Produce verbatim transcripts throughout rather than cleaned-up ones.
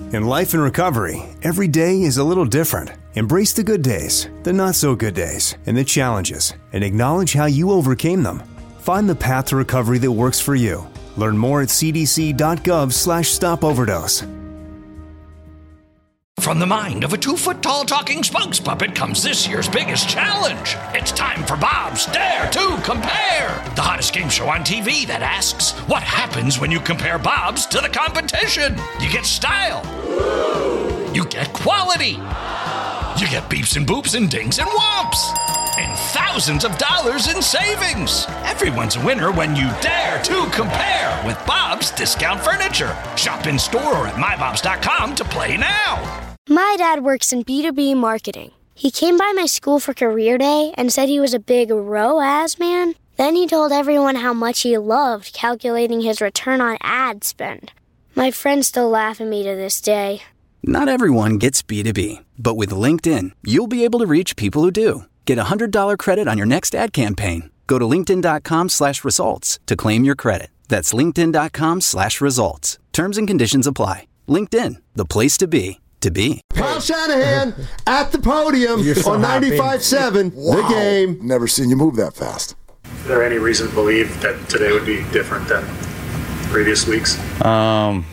In life and recovery, every day is a little different. Embrace the good days, the not so good days, and the challenges, and acknowledge how you overcame them. Find the path to recovery that works for you. Learn more at cdc.gov slash stop overdose. From the mind of a two-foot-tall talking spokes puppet comes this year's biggest challenge. It's time for Bob's Dare to Compare, the hottest game show on T V that asks, what happens when you compare Bob's to the competition? You get style. You get quality. You get beeps and boops and dings and whomps. And thousands of dollars in savings. Everyone's a winner when you dare to compare with Bob's Discount Furniture. Shop in store or at my bobs dot com to play now. My dad works in B two B marketing. He came by my school for career day and said he was a big R O A S man. Then he told everyone how much he loved calculating his return on ad spend. My friends still laugh at me to this day. Not everyone gets B two B, but with LinkedIn, you'll be able to reach people who do. Get a one hundred dollars credit on your next ad campaign. Go to linkedin.com slash results to claim your credit. That's linkedin.com slash results. Terms and conditions apply. LinkedIn, the place to be, to be. Kyle Shanahan at the podium so on ninety-five point seven, wow. The game. Never seen you move that fast. Is there any reason to believe that today would be different than previous weeks? Um,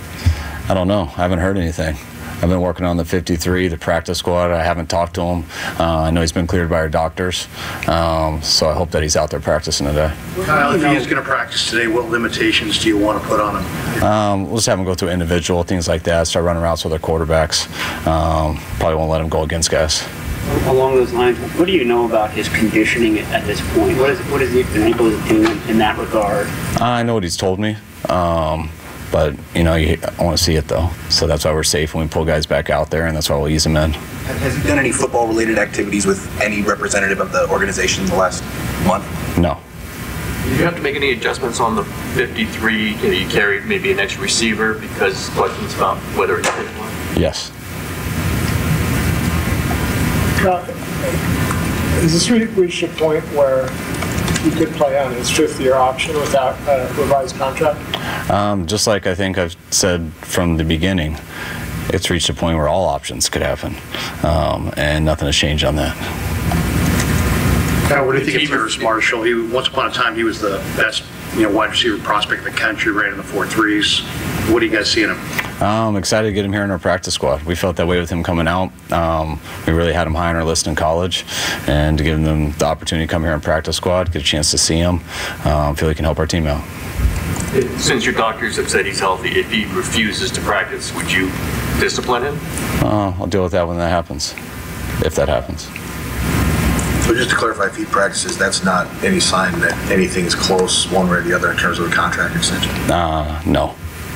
I don't know. I haven't heard anything. I've been working on the fifty-three, the practice squad. I haven't talked to him. Uh, I know he's been cleared by our doctors, um, so I hope that he's out there practicing today. Kyle, if he is going to practice today, what limitations do you want to put on him? Um, we'll just have him go through individual things like that, start running routes with our quarterbacks. Um, probably won't let him go against guys. Along those lines, what do you know about his conditioning at this point? What is what has he been able to do in, in that regard? I know what he's told me. Um, But, you know, you, I want to see it, though. So that's why we're safe when we pull guys back out there, and that's why we'll ease them in. Has he done any football-related activities with any representative of the organization in the last month? No. Did you have to make any adjustments on the fifty-three? Did you carry maybe an extra receiver because questions about whether it's fit one? Yes. Uh, has this reached a point where you could play on his fifth-year option without a revised contract? Um, just like I think I've said from the beginning, it's reached a point where all options could happen, um, and nothing has changed on that. Kyle, what do you think of Terrace Marshall? He, once upon a time, he was the best, you know, wide receiver prospect in the country, ran in the four threes. What do you guys see in him? I'm excited to get him here in our practice squad. We felt that way with him coming out. Um, we really had him high on our list in college, and to give them the opportunity to come here in practice squad, get a chance to see him, um, feel he can help our team out. Since your doctors have said he's healthy, if he refuses to practice, would you discipline him? Uh, I'll deal with that when that happens, if that happens. So just to clarify, if he practices, that's not any sign that anything's close one way or the other in terms of a contract extension? Uh, no.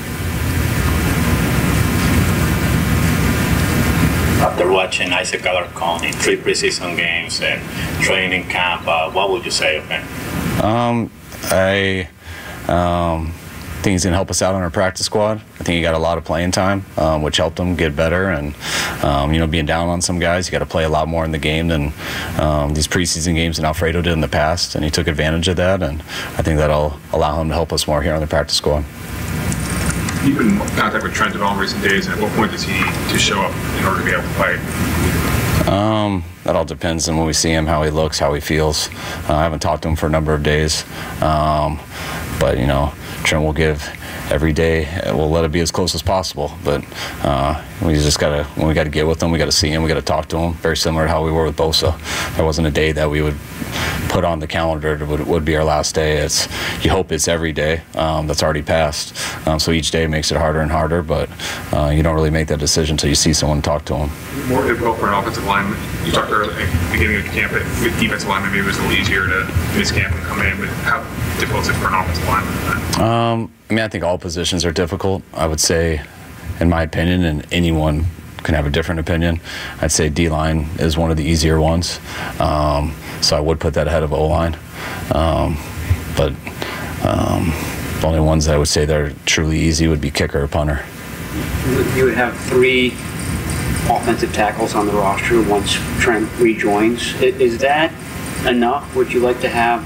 After watching Isaac Alarcon in three preseason games and training camp, uh, what would you say of him? Um, I um, think he's going to help us out on our practice squad. I think he got a lot of playing time, um, which helped him get better. And, um, you know, being down on some guys, you got to play a lot more in the game than um, these preseason games that Alfredo did in the past. And he took advantage of that. And I think that'll allow him to help us more here on the practice squad. You've been in contact with Trent Devell in recent days, and at what point does he need to show up in order to be able to play? Um, that all depends on when we see him, how he looks, how he feels. Uh, I haven't talked to him for a number of days, um, but, you know, Trent will give every day. We'll let it be as close as possible, but uh, we just gotta, when we got to get with him, we got to see him, we got to talk to him. Very similar to how we were with Bosa. There wasn't a day that we would put on the calendar that would, would be our last day. It's, you hope it's every day. Um, that's already passed. Um, so each day makes it harder and harder, but uh, you don't really make that decision until you see someone talk to him. More difficult for an offensive lineman. You talked earlier at the beginning of the camp that with defensive linemen, maybe it was a little easier to miss camp and come in, but how difficult is it for an offensive lineman? Um, I mean, I think all positions are difficult. I would say, in my opinion, and anyone can have a different opinion, I'd say D-line is one of the easier ones. Um, so I would put that ahead of O-line. Um, but um, the only ones that I would say that are truly easy would be kicker or punter. You would have three offensive tackles on the roster once Trent rejoins. Is that enough? Would you like to have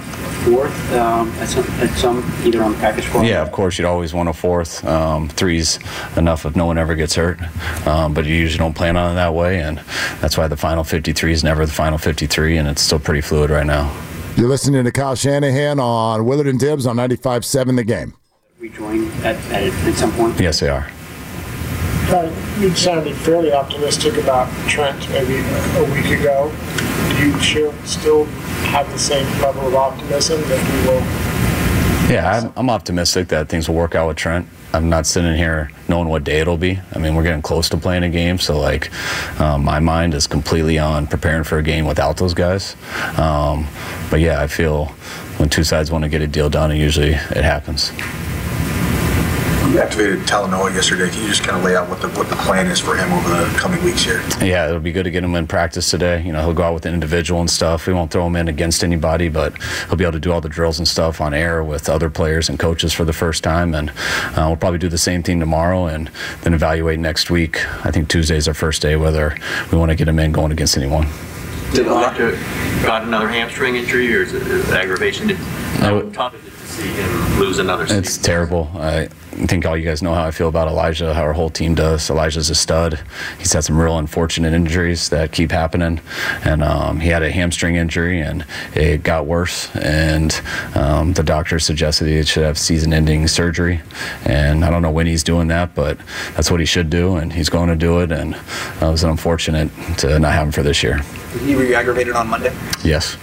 fourth um, at some at some either on the practice squad? Yeah, of course you'd always want a fourth. Um, three's enough if no one ever gets hurt, um, but you usually don't plan on it that way, and that's why the final fifty-three is never the final fifty-three, and it's still pretty fluid right now. You're listening to Kyle Shanahan on Willard and Dibs on ninety-five point seven The Game. We join at, at at some point. Yes, they are. Uh, you sounded fairly optimistic about Trent maybe a week ago. Do you sure still have the same level of optimism that we will? Yeah, I'm, I'm optimistic that things will work out with Trent. I'm not sitting here knowing what day it'll be. I mean, we're getting close to playing a game, so like um, my mind is completely on preparing for a game without those guys. Um, but yeah, I feel when two sides want to get a deal done, and usually it happens. You activated Talanoa yesterday. Can you just kind of lay out what the what the plan is for him over the coming weeks here? Yeah, it'll be good to get him in practice today. You know, he'll go out with an individual and stuff. We won't throw him in against anybody, but he'll be able to do all the drills and stuff on air with other players and coaches for the first time. And uh, we'll probably do the same thing tomorrow and then evaluate next week. I think Tuesday's our first day, whether we want to get him in going against anyone. Did Elijah got another hamstring injury, or is it is it aggravation? Did, how tough is it to see him lose another season? It's terrible. I think all you guys know how I feel about Elijah, how our whole team does. Elijah's a stud. He's had some real unfortunate injuries that keep happening, and um, he had a hamstring injury, and it got worse, and um, the doctor suggested he should have season-ending surgery, and I don't know when he's doing that, but that's what he should do, and he's going to do it, and uh, it was unfortunate to not have him for this year. He re-aggravated on Monday? Yes.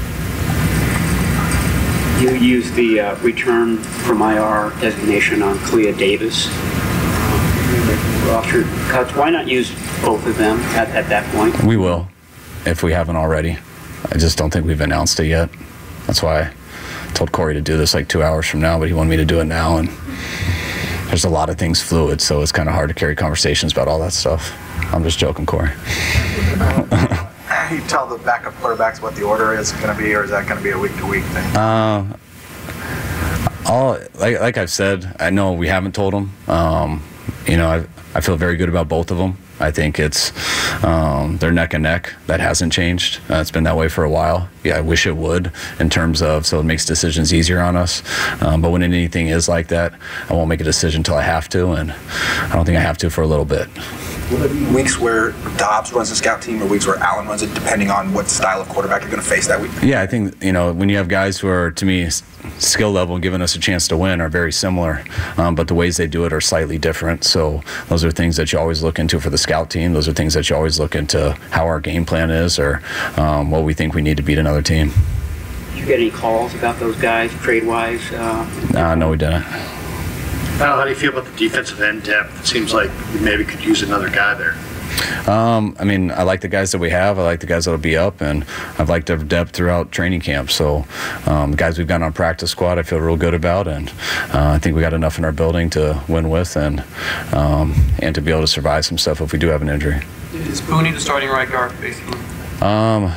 You used the uh, return from I R designation on Clea Davis. Roster cuts. Why not use both of them at, at that point? We will, if we haven't already. I just don't think we've announced it yet. That's why I told Corey to do this like two hours from now, but he wanted me to do it now, and there's a lot of things fluid, so it's kind of hard to carry conversations about all that stuff. I'm just joking, Corey. You tell the backup quarterbacks what the order is going to be, or is that going to be a week-to-week thing? Uh, all like, like I've said, I know we haven't told them. Um, you know, I, I feel very good about both of them. I think it's um, they're neck and neck. That hasn't changed. Uh, it's been that way for a while. Yeah, I wish it would in terms of so it makes decisions easier on us. Um, but when anything is like that, I won't make a decision until I have to, and I don't think I have to for a little bit. Will there be weeks where Dobbs runs the scout team or weeks where Allen runs it, depending on what style of quarterback you're going to face that week? Yeah, I think, you know, when you have guys who are, to me, skill level and giving us a chance to win are very similar, um, but the ways they do it are slightly different. So those are things that you always look into for the scout team. Those are things that you always look into how our game plan is or um, what we think we need to beat another team. Did you get any calls about those guys, trade-wise? Uh, uh, no, we didn't. Al, how do you feel about the defensive end depth? It seems like we maybe could use another guy there. Um, I mean, I like the guys that we have. I like the guys that will be up, and I've liked their depth throughout training camp. So um, the guys we've got on practice squad, I feel real good about, and uh, I think we got enough in our building to win with and um, and to be able to survive some stuff if we do have an injury. Is Booney the starting right guard, basically? Um,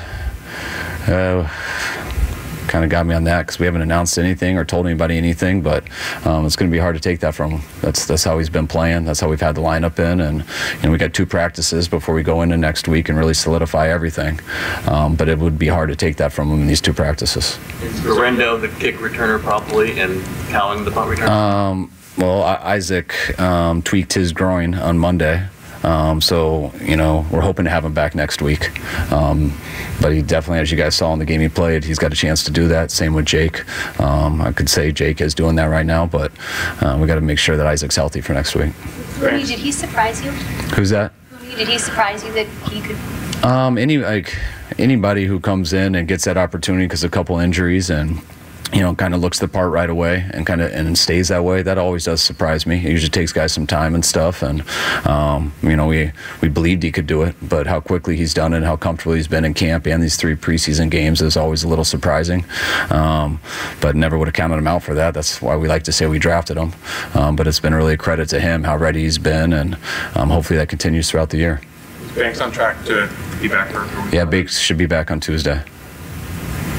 uh, kind of got me on that because we haven't announced anything or told anybody anything, but um, it's going to be hard to take that from him. That's that's how he's been playing. That's how we've had the lineup in, and you know we got two practices before we go into next week and really solidify everything. Um, but it would be hard to take that from him in these two practices. Is Rendo the kick returner probably, and Cowling the punt returner? Um, well, I- Isaac um, tweaked his groin on Monday. Um, so, you know, we're hoping to have him back next week. Um, but he definitely, as you guys saw in the game he played, he's got a chance to do that. Same with Jake. Um, I could say Jake is doing that right now, but uh, we got to make sure that Isaac's healthy for next week. Booney, did he surprise you? Who's that? Booney, did he surprise you that he could? Um, any like anybody who comes in and gets that opportunity because of a couple injuries and you know, kind of looks the part right away and kind of and stays that way. That always does surprise me. It usually takes guys some time and stuff, and um, you know, we we believed he could do it, but how quickly he's done it, and how comfortable he's been in camp and these three preseason games is always a little surprising. Um, but never would have counted him out for that. That's why we like to say we drafted him. Um, but it's been really a credit to him how ready he's been, and um, hopefully that continues throughout the year. Is Banks on track to be back for? Yeah, Banks should be back on Tuesday.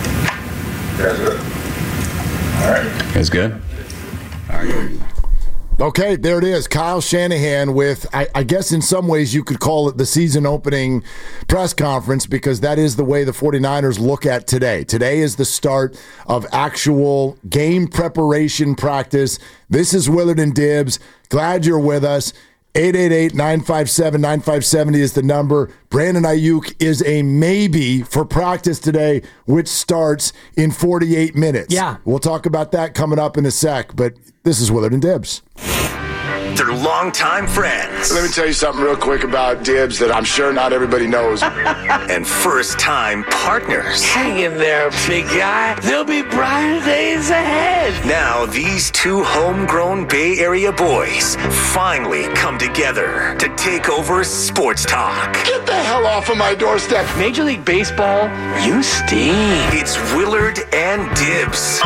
All right. It's good. All right. Okay, there it is. Kyle Shanahan with, I, I guess in some ways you could call it the season opening press conference, because that is the way the 49ers look at today. Today is the start of actual game preparation practice. This is Willard and Dibbs. Glad you're with us. eight eight eight, nine five seven, nine five seven zero is the number. Brandon Ayuk is a maybe for practice today, which starts in forty-eight minutes. Yeah. We'll talk about that coming up in a sec, but this is Willard and Dibbs. They're longtime friends. Let me tell you something real quick about Dibbs that I'm sure not everybody knows. And first-time partners. Hang in there, big guy. There'll be brighter days ahead. Now these two homegrown Bay Area boys finally come together to take over sports talk. Get the hell off of my doorstep. Major League Baseball, you stink. It's Willard and Dibbs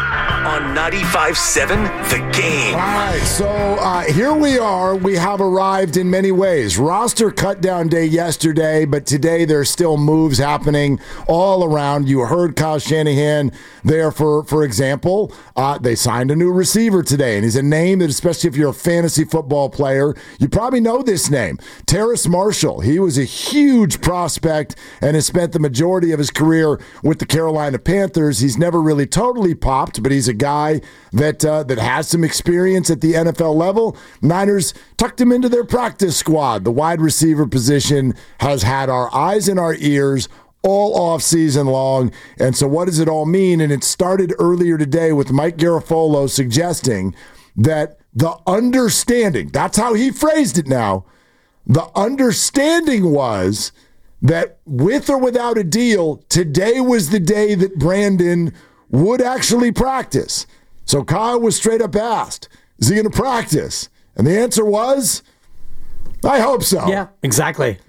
on ninety-five seven The Game. All right, so uh, here we are. We have arrived in many ways. Roster cut down day yesterday, but today there's still moves happening all around. You heard Kyle Shanahan there, for, for example. Uh, they signed a new receiver today, and he's a name that, especially if you're a fantasy football player, you probably know this name. Terrace Marshall. He was a huge prospect and has spent the majority of his career with the Carolina Panthers. He's never really totally popped, but he's a guy that uh, that has some experience at the N F L level. Niners tucked him into their practice squad. The wide receiver position has had our eyes and our ears all off season long. And so what does it all mean? And it started earlier today with Mike Garafolo suggesting that the understanding, that's how he phrased it now, the understanding was that with or without a deal, today was the day that Brandon would actually practice. So Kyle was straight up asked, is he going to practice? And the answer was, I hope so. Yeah, exactly.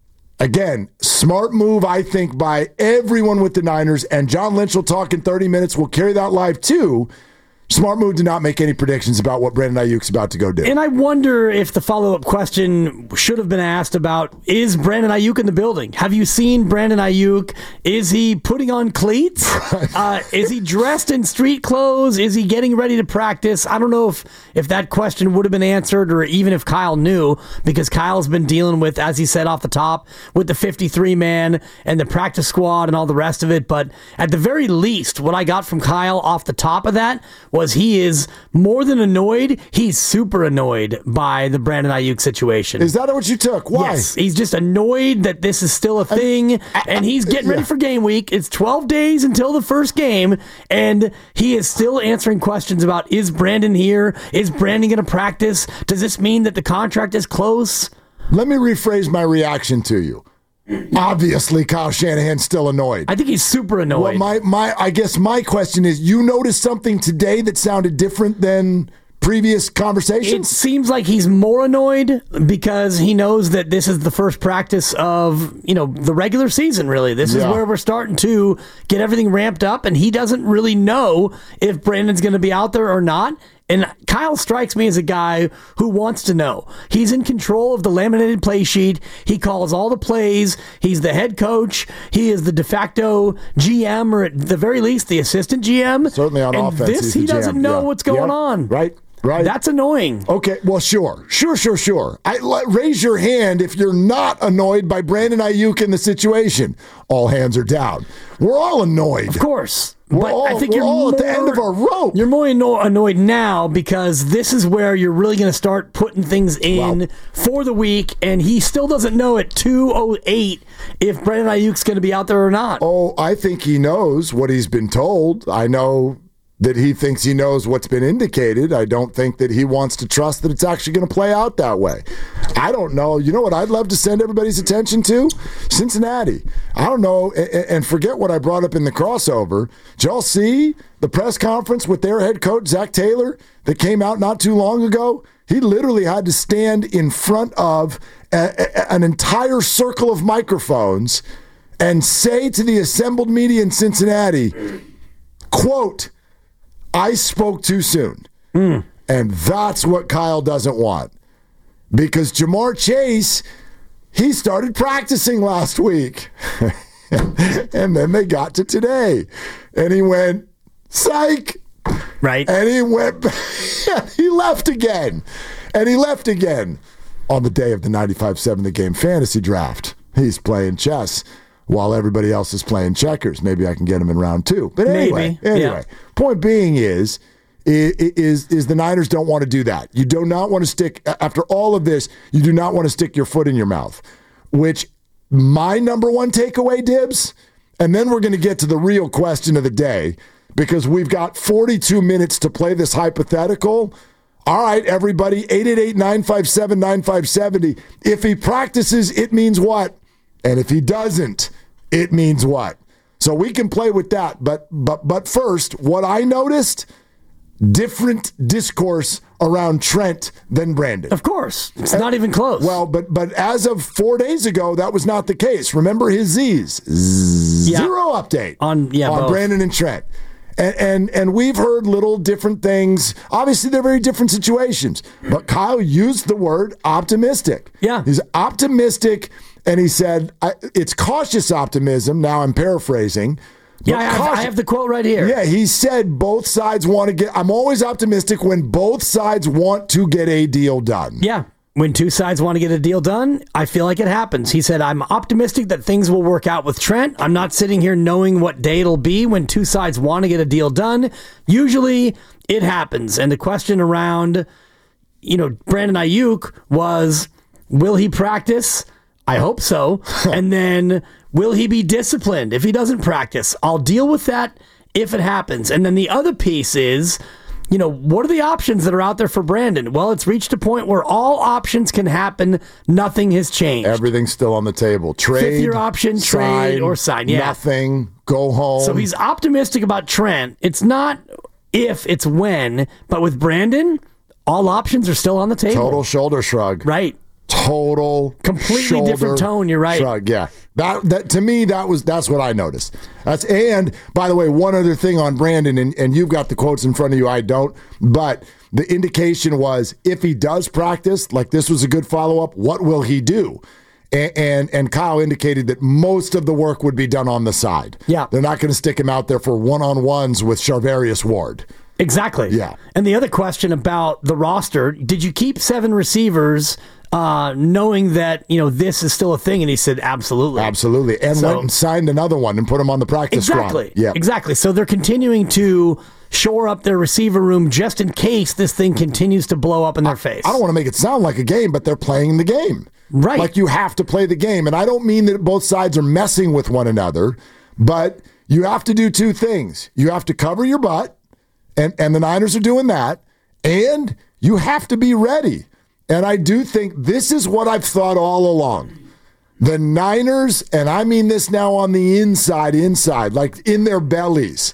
Again, smart move, I think, by everyone with the Niners. And John Lynch will talk in thirty minutes. We'll carry that live too. Smart move to not make any predictions about what Brandon Ayuk's about to go do. And I wonder if the follow-up question should have been asked about, is Brandon Ayuk in the building? Have you seen Brandon Ayuk? Is he putting on cleats? uh, is he dressed in street clothes? Is he getting ready to practice? I don't know if, if that question would have been answered, or even if Kyle knew, because Kyle's been dealing with, as he said off the top, with the fifty-three man and the practice squad and all the rest of it. But at the very least, what I got from Kyle off the top of that was he is more than annoyed. He's super annoyed by the Brandon Ayuk situation. Is that what you took? Why? Yes, he's just annoyed that this is still a thing, and he's getting ready for game week. It's twelve days until the first game, and he is still answering questions about, is Brandon here? Is Brandon going to practice? Does this mean that the contract is close? Let me rephrase my reaction to you. Obviously, Kyle Shanahan's still annoyed. I think he's super annoyed. Well, my, my, I guess my question is, you noticed something today that sounded different than previous conversations? It seems like he's more annoyed because he knows that this is the first practice of, you know, the regular season, really. This is Yeah. where we're starting to get everything ramped up, and he doesn't really know if Brandon's going to be out there or not. And Kyle strikes me as a guy who wants to know. He's in control of the laminated play sheet. He calls all the plays. He's the head coach. He is the de facto G M, or at the very least, the assistant G M. Certainly on and offense, this, he's he the doesn't G M. know Yeah. what's going Yeah. on. Right, right. That's annoying. Okay, well, sure. Sure, sure, sure. I, let, raise your hand if you're not annoyed by Brandon Ayuk in the situation. All hands are down. We're all annoyed. Of course. We're but all, I think we're you're all more, at the end of our rope. You're more anno- annoyed now because this is where you're really going to start putting things in wow. for the week, and he still doesn't know at two oh eight if Brandon Ayuk's going to be out there or not. Oh, I think he knows what he's been told. I know that he thinks he knows what's been indicated. I don't think that he wants to trust that it's actually going to play out that way. I don't know. You know what I'd love to send everybody's attention to? Cincinnati. I don't know, and forget what I brought up in the crossover. Did y'all see the press conference with their head coach, Zach Taylor, that came out not too long ago? He literally had to stand in front of a, a, an entire circle of microphones and say to the assembled media in Cincinnati, quote, I spoke too soon. Mm. And that's what Kyle doesn't want. Because Jamar Chase, he started practicing last week. And then they got to today. And he went, psych. Right. And he went, he left again. And he left again on the day of the ninety-five seven The Game fantasy draft. He's playing chess while everybody else is playing checkers. Maybe I can get him in round two. But anyway, Maybe. anyway, Yeah. point being is, is, is the Niners don't want to do that. You do not want to stick, after all of this, you do not want to stick your foot in your mouth, which my number one takeaway, Dibs, and then we're going to get to the real question of the day because we've got forty-two minutes to play this hypothetical. All right, everybody, eight eight eight, nine five seven, nine five seven zero. If he practices, it means what? And if he doesn't, it means what? So we can play with that. But but but first, what I noticed, different discourse around Trent than Brandon. Of course. It's and, not even close. Well, but but as of four days ago, that was not the case. Remember his Z's. Yeah. Zero update on, yeah, on both. Brandon and Trent. And, and and we've heard little different things. Obviously, they're very different situations. But Kyle used the word optimistic. Yeah. He's optimistic, and he said, I, it's cautious optimism. Now I'm paraphrasing. Yeah, I have, I have the quote right here. Yeah, he said both sides want to get, I'm always optimistic when both sides want to get a deal done. Yeah. When two sides want to get a deal done, I feel like it happens. He said, I'm optimistic that things will work out with Trent. I'm not sitting here knowing what day it'll be when two sides want to get a deal done. Usually it happens. And the question around, you know, Brandon Ayuk was, will he practice? I hope so. And then will he be disciplined if he doesn't practice? I'll deal with that if it happens. And then the other piece is, you know, what are the options that are out there for Brandon? Well, it's reached a point where all options can happen. Nothing has changed. Everything's still on the table. Trade, fifth year option, sign, trade, or sign. Yeah. Nothing. Go home. So he's optimistic about Trent. It's not if, it's when. But with Brandon, all options are still on the table. Total shoulder shrug. Right. Total completely different tone. You're right. Shrug, yeah. That that to me that was that's what I noticed. That's and by the way, one other thing on Brandon, and, and you've got the quotes in front of you, I don't, but the indication was if he does practice, like this was a good follow-up, what will he do? And, and and Kyle indicated that most of the work would be done on the side. Yeah. They're not going to stick him out there for one-on-ones with Charvarius Ward. Exactly. Yeah. And the other question about the roster, did you keep seven receivers uh, knowing that, you know, this is still a thing? And he said, absolutely. Absolutely. And so, went and signed another one and put him on the practice exactly, squad. Yeah. Exactly. So they're continuing to shore up their receiver room just in case this thing continues to blow up in their face. I don't want to make it sound like a game, but they're playing the game. Right. Like you have to play the game. And I don't mean that both sides are messing with one another, but you have to do two things. You have to cover your butt. And and the Niners are doing that, and you have to be ready. And I do think this is what I've thought all along. The Niners, and I mean this now on the inside, inside, like in their bellies,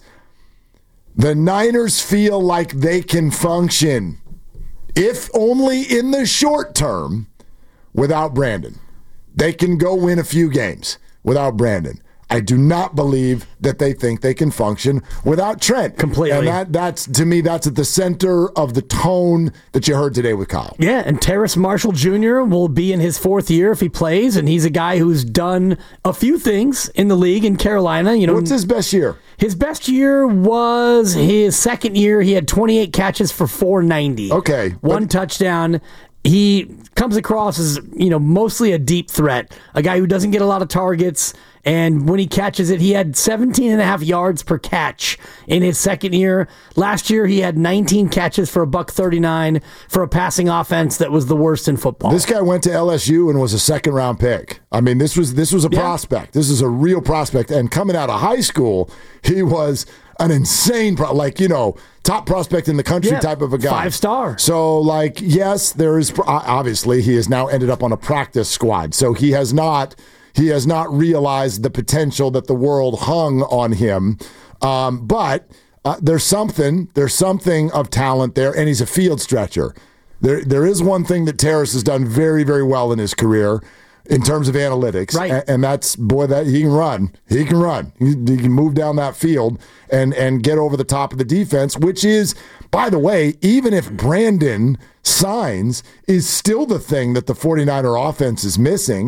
the Niners feel like they can function, if only in the short term, without Brandon. They can go win a few games without Brandon. I do not believe that they think they can function without Trent. Completely. And that, that's, to me, that's at the center of the tone that you heard today with Kyle. Yeah, and Terrace Marshall Junior will be in his fourth year if he plays, and he's a guy who's done a few things in the league in Carolina. You know, what's his best year? His best year was his second year. He had twenty-eight catches for four ninety. Okay. One but- touchdown. He comes across as, you know, mostly a deep threat, a guy who doesn't get a lot of targets. And when he catches it, he had seventeen and a half yards per catch in his second year. Last year, he had nineteen catches for a buck thirty-nine for a passing offense that was the worst in football. This guy went to L S U and was a second round pick. I mean, this was this was a yeah. prospect. This is a real prospect. And coming out of high school, he was an insane, pro- like, you know, top prospect in the country yeah, type of a guy. Five star. So, like, yes, there is, obviously, he has now ended up on a practice squad. So he has not, he has not realized the potential that the world hung on him. Um, but uh, there's something, there's something of talent there, and he's a field stretcher. There, there is one thing that Terrace has done very, very well in his career in terms of analytics, right. and, and that's, boy, that he can run. He can run. He, he can move down that field and, and get over the top of the defense, which is, by the way, even if Brandon signs, is still the thing that the 49er offense is missing.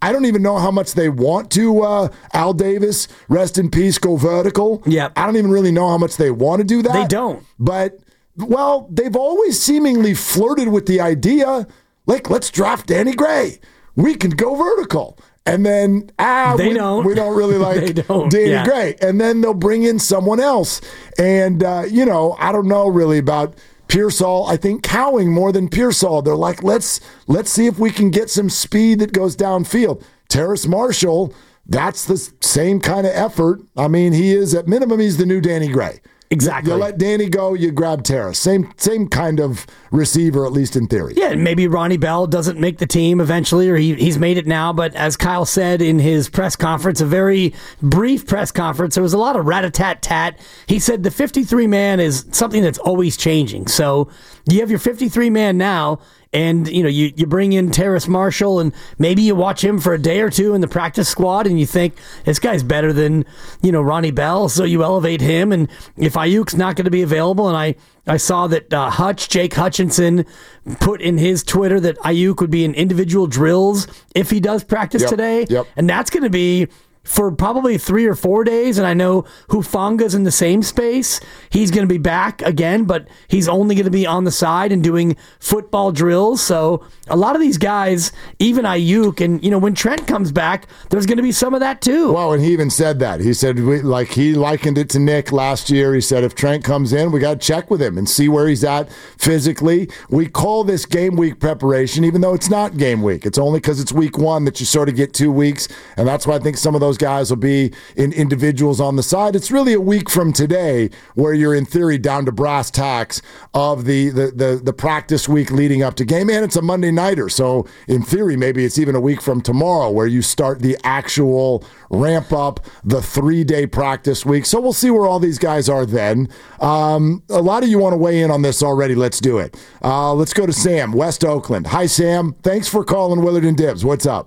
I don't even know how much they want to, uh, Al Davis, rest in peace, go vertical. Yeah. I don't even really know how much they want to do that. They don't. But, well, they've always seemingly flirted with the idea, like, let's draft Danny Gray. We can go vertical. And then, ah, they we, don't. we don't really like They don't. Danny Yeah. Gray. And then they'll bring in someone else. And, uh, you know, I don't know really about Pearsall. I think Cowing more than Pearsall. They're like, let's let's see if we can get some speed that goes downfield. Terrace Marshall, that's the same kind of effort. I mean, he is, at minimum, he's the new Danny Gray. Exactly. You let Danny go, you grab Terrace. Same same kind of receiver, at least in theory. Yeah, and maybe Ronnie Bell doesn't make the team eventually, or he, he's made it now. But as Kyle said in his press conference, a very brief press conference, there was a lot of rat-a-tat-tat. He said the fifty-three man is something that's always changing. So you have your fifty-three man now, and you know you, you bring in Terrace Marshall, and maybe you watch him for a day or two in the practice squad, and you think this guy's better than you know Ronnie Bell, so you elevate him. And if Ayuk's not going to be available, and I I saw that uh, Hutch Jake Hutchinson put in his Twitter that Ayuk would be in individual drills if he does practice Yep, today, yep. and that's going to be for probably three or four days. And I know Hufanga's in the same space. He's going to be back again, but he's only going to be on the side and doing football drills. So a lot of these guys, even Ayuk, and you know when Trent comes back, there's going to be some of that too. Well, and he even said that. He said, we, like, he likened it to Nick last year. He said, if Trent comes in, we got to check with him and see where he's at physically. We call this game week preparation, even though it's not game week. It's only because it's week one that you sort of get two weeks, and that's why I think some of those guys will be in individuals on the side. It's really a week from today where you're in theory down to brass tacks of the the the, the practice week leading up to game, and it's a Monday nighter. So in theory, maybe it's even a week from tomorrow where you start the actual ramp up, the three-day practice week. So we'll see where all these guys are then. Um, a lot of you want to weigh in on this already. Let's do it. Uh, let's go to Sam, West Oakland. Hi, Sam. Thanks for calling Willard and Dibs. What's up?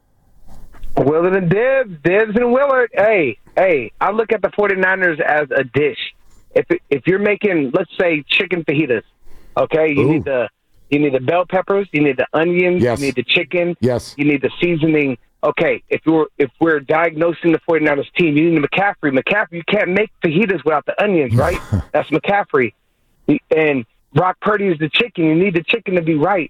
Willard and Dibs, Dibs and Willard. Hey, hey, I look at the 49ers as a dish. If if you're making, let's say, chicken fajitas, okay, you Ooh. need the you need the bell peppers, you need the onions, yes. you need the chicken, yes, you need the seasoning. Okay, if we're if we're diagnosing the 49ers team, you need the McCaffrey. McCaffrey, you can't make fajitas without the onions, right? That's McCaffrey. And Brock Purdy is the chicken. You need the chicken to be right.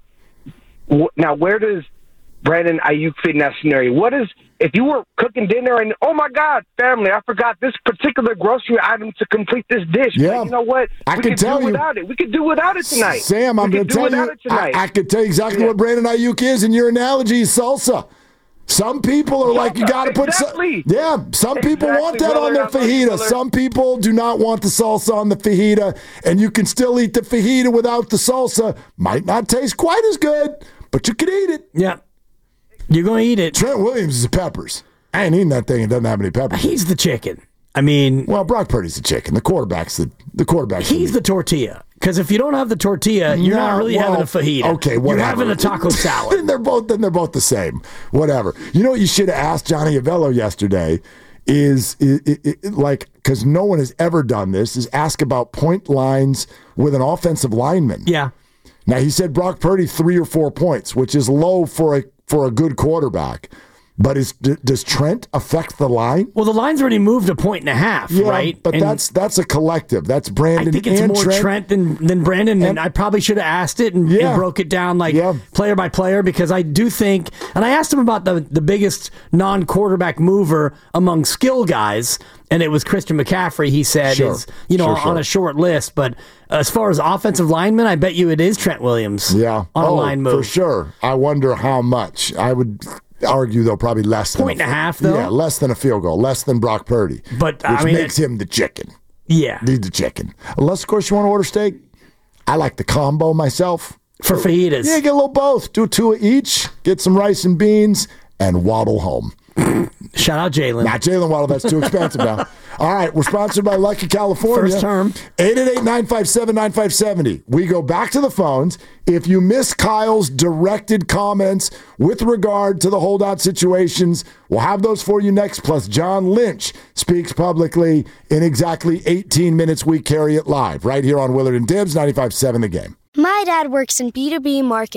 Now, where does Brandon Ayuk fit in that scenario? What is, if you were cooking dinner and, oh my God, family, I forgot this particular grocery item to complete this dish. Yeah. But you know what? I we can could tell do you. without it. We could do without it tonight. Sam, I'm we going could to do tell without you, it tonight. I, I could tell you exactly Yeah. what Brandon Ayuk is, and your analogy is salsa. Some people are like, you got to put exactly. some, yeah, some people Exactly, want that Willard, on their I love you, fajita. Willard. Some people do not want the salsa on the fajita, and you can still eat the fajita without the salsa. Might not taste quite as good, but you can eat it. Yeah. You're going to eat it. Trent Williams is the peppers. I ain't eating that thing. It doesn't have any peppers. He's the chicken. I mean, well, Brock Purdy's the chicken. The quarterback's the the quarterback's. He's the tortilla. Because if you don't have the tortilla, you're No, not really well, having a fajita. Okay, whatever. You're having a taco salad. then they're both then they're both the same. Whatever. You know what you should have asked Johnny Avello yesterday is, is, is, is like, because no one has ever done this, is ask about point lines with an offensive lineman. Yeah. Now he said Brock Purdy three or four points, which is low for a for a good quarterback. But is d- does Trent affect the line? Well, the line's already moved a point and a half, yeah, right? But and that's that's a collective. That's Brandon. I think it's and more Trent, Trent than than Brandon, and, and I probably should have asked it and, yeah. and broke it down like yeah. player by player, because I do think, and I asked him about the the biggest non-quarterback mover among skill guys, and it was Christian McCaffrey. He said sure. is you know sure, sure. on a short list, but as far as offensive linemen, I bet you it is Trent Williams. Yeah, on oh, a line move for sure. I wonder how much. I would argue though probably less than point a, and a half though. Yeah, less than a field goal, less than Brock Purdy. But which I mean, makes him the chicken. Yeah, he's the chicken. Unless of course you want to order steak. I like the combo myself for fajitas. Yeah, get a little both. Do two of each. Get some rice and beans and waddle home. Shout out Jalen. Not Jalen Waddle. That's too expensive now. All right, we're sponsored by Lucky California. First term. eight eight eight, nine five seven, nine five seven zero. We go back to the phones. If you miss Kyle's directed comments with regard to the holdout situations, we'll have those for you next. Plus, John Lynch speaks publicly in exactly eighteen minutes. We carry it live right here on Willard and Dibs, ninety-five point seven The Game. My dad works in B two B marketing.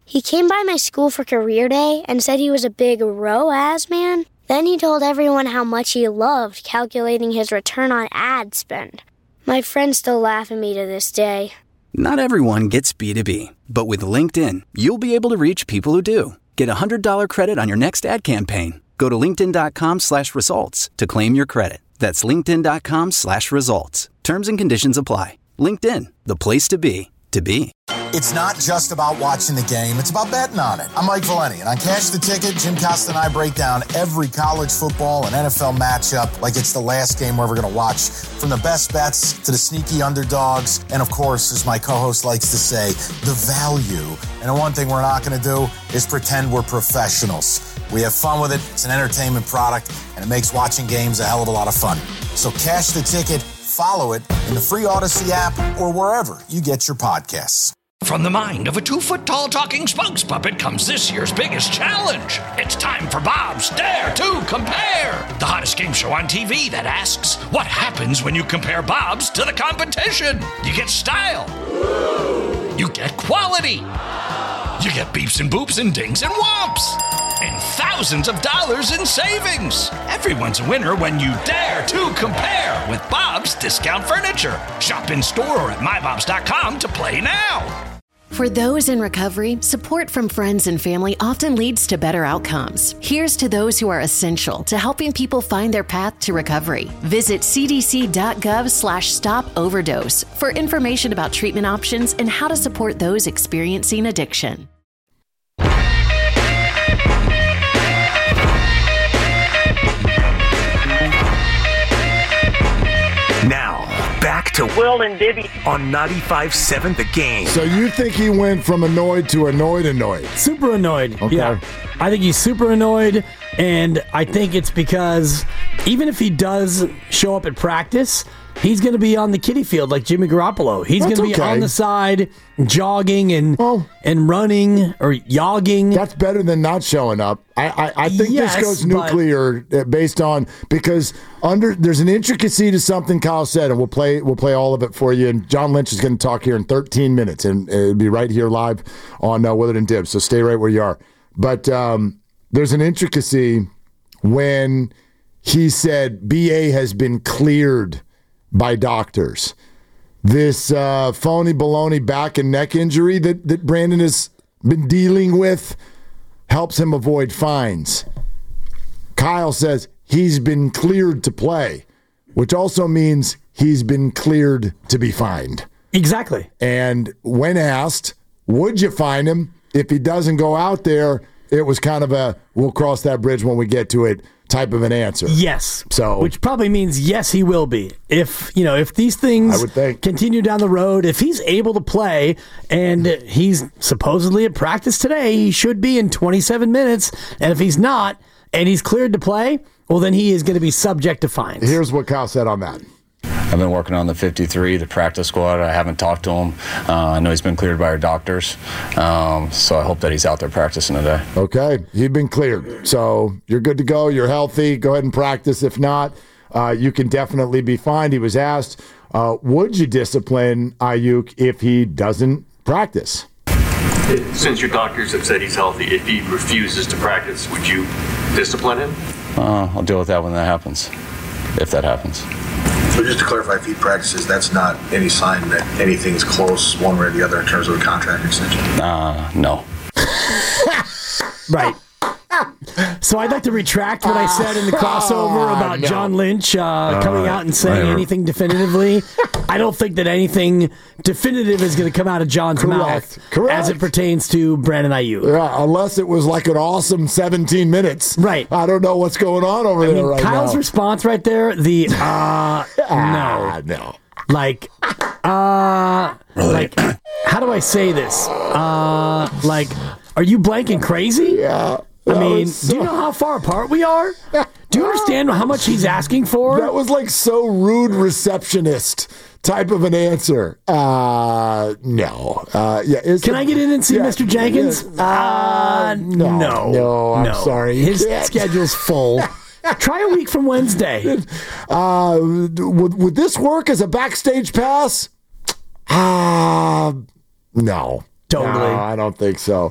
He came by my school for career day and said he was a big R O A S man. Then he told everyone how much he loved calculating his return on ad spend. My friends still laugh at me to this day. Not everyone gets B two B, but with LinkedIn, you'll be able to reach people who do. Get a one hundred dollars credit on your next ad campaign. Go to linkedin.com slash results to claim your credit. That's linkedin.com slash results. Terms and conditions apply. LinkedIn, the place to be, to be. It's not just about watching the game, it's about betting on it. I'm Mike Valeni, and on Cash the Ticket, Jim Costa and I break down every college football and N F L matchup like it's the last game we're ever going to watch. From the best bets to the sneaky underdogs, and of course, as my co-host likes to say, the value. And the one thing we're not going to do is pretend we're professionals. We have fun with it, it's an entertainment product, and it makes watching games a hell of a lot of fun. So Cash the Ticket, follow it in the free Odyssey app or wherever you get your podcasts. From the mind of a two-foot-tall talking spokes puppet comes this year's biggest challenge. It's time for Bob's Dare to Compare, the hottest game show on T V that asks, what happens when you compare Bob's to the competition? You get style. You get quality. You get beeps and boops and dings and whomps. And thousands of dollars in savings. Everyone's a winner when you dare to compare with Bob's Discount Furniture. Shop in store or at my bobs dot com to play now. For those in recovery, support from friends and family often leads to better outcomes. Here's to those who are essential to helping people find their path to recovery. Visit cdc.gov slash stop overdose for information about treatment options and how to support those experiencing addiction. Now, back to Will and Dibby on ninety-five seven The Game. So you think he went from annoyed to annoyed annoyed? Super annoyed. Okay. Yeah. I think he's super annoyed, and I think it's because even if he does show up at practice, he's going to be on the kiddie field like Jimmy Garoppolo. He's going to be okay. on the side jogging and oh. and running or yogging. That's better than not showing up. I I, I think yes, this goes but- nuclear based on because under there's an intricacy to something Kyle said, and we'll play we'll play all of it for you. And John Lynch is going to talk here in thirteen minutes, and it'll be right here live on uh, Willard and Dibs. So stay right where you are. But um, there's an intricacy when he said B A has been cleared by doctors. This uh, phony baloney back and neck injury that, that Brandon has been dealing with helps him avoid fines. Kyle says he's been cleared to play, which also means he's been cleared to be fined. Exactly. And when asked, would you fine him? If he doesn't go out there, it was kind of a, we'll cross that bridge when we get to it type of an answer. Yes. So, which probably means yes, he will be. If you know, if these things I would think. continue down the road, if he's able to play and he's supposedly at practice today, he should be in twenty-seven minutes. And if he's not, and he's cleared to play, well, then he is going to be subject to fines. Here's what Kyle said on that. I've been working on the fifty-three, the practice squad. I haven't talked to him. Uh, I know he's been cleared by our doctors, um, so I hope that he's out there practicing today. Okay, you've been cleared. So you're good to go. You're healthy. Go ahead and practice. If not, uh, you can definitely be fined. He was asked, uh, would you discipline Ayuk if he doesn't practice? Since your doctors have said he's healthy, if he refuses to practice, would you discipline him? Uh, I'll deal with that when that happens, if that happens. So just to clarify, if he practices, that's not any sign that anything's close one way or the other in terms of a contract extension? Uh, no. Right. So I'd like to retract what I said in the crossover about no. John Lynch uh, coming out and saying Whatever. anything definitively. I don't think that anything definitive is going to come out of John's Correct. mouth Correct. as it pertains to Brandon Ayuk. Yeah, unless it was like an awesome seventeen minutes. Right. I don't know what's going on over I there mean, right Kyle's now. response right there, the uh, Ah, no. no. Like, uh, like, how do I say this? Uh, like, are you blanking crazy? Yeah. I That mean, was so- do you know how far apart we are? Do you understand how much he's asking for? That was like so rude receptionist type of an answer. Uh, no. Uh, yeah. is Can it- I get in and see yeah, Mister Jenkins? yeah. Uh, no. No. No, I'm sorry. You His can't. schedule's full. Try a week from Wednesday. Uh, would, would this work as a backstage pass? Uh, no. Totally. No, I don't think so.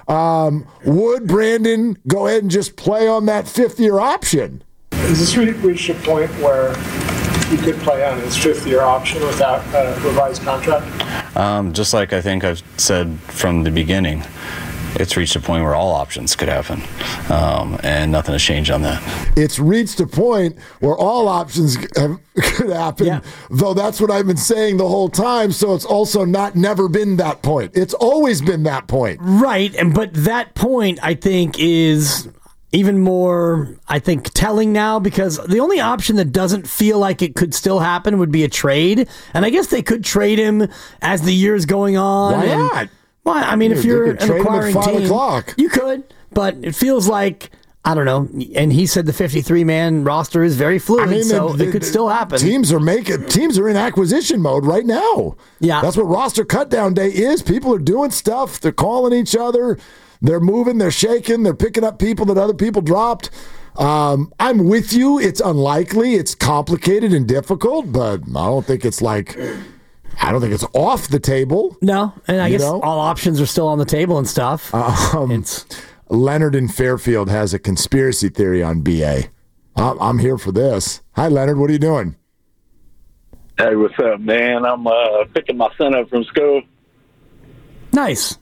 Um, would Brandon go ahead and just play on that fifth-year option? Is this re- reached a point where he could play on his fifth-year option without a revised contract? Um, just like I think I've said from the beginning, it's reached a point where all options could happen, um, and nothing has changed on that. It's reached a point where all options have, could happen, yeah. though that's what I've been saying the whole time, so it's also not never been that point. It's always been that point. Right, and but that point, I think, is even more, I think, telling now, because the only option that doesn't feel like it could still happen would be a trade, and I guess they could trade him as the year's going on. Why and, not? Well, I mean, Dude, if you're you could an trade him at acquiring five team, o'clock. you could, but it feels like, I don't know, and he said the fifty-three man roster is very fluid, I mean, so the, the, it could still happen. Teams are making teams are in acquisition mode right now. Yeah. That's what roster cutdown day is. People are doing stuff. They're calling each other. They're moving. They're shaking. They're picking up people that other people dropped. Um, I'm with you. It's unlikely. It's complicated and difficult, but I don't think it's like... I don't think it's off the table. No, and I guess know? all options are still on the table and stuff. Um, it's, Leonard in Fairfield has a conspiracy theory on B A. I'm, I'm here for this. Hi, Leonard. What are you doing? Hey, what's up, man? I'm uh, picking my son up from school. Nice.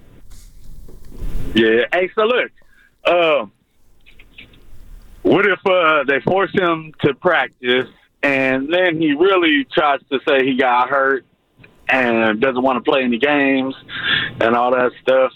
Yeah. Hey, so look, uh, what if uh, they force him to practice, and then he really tries to say he got hurt and doesn't want to play any games and all that stuff?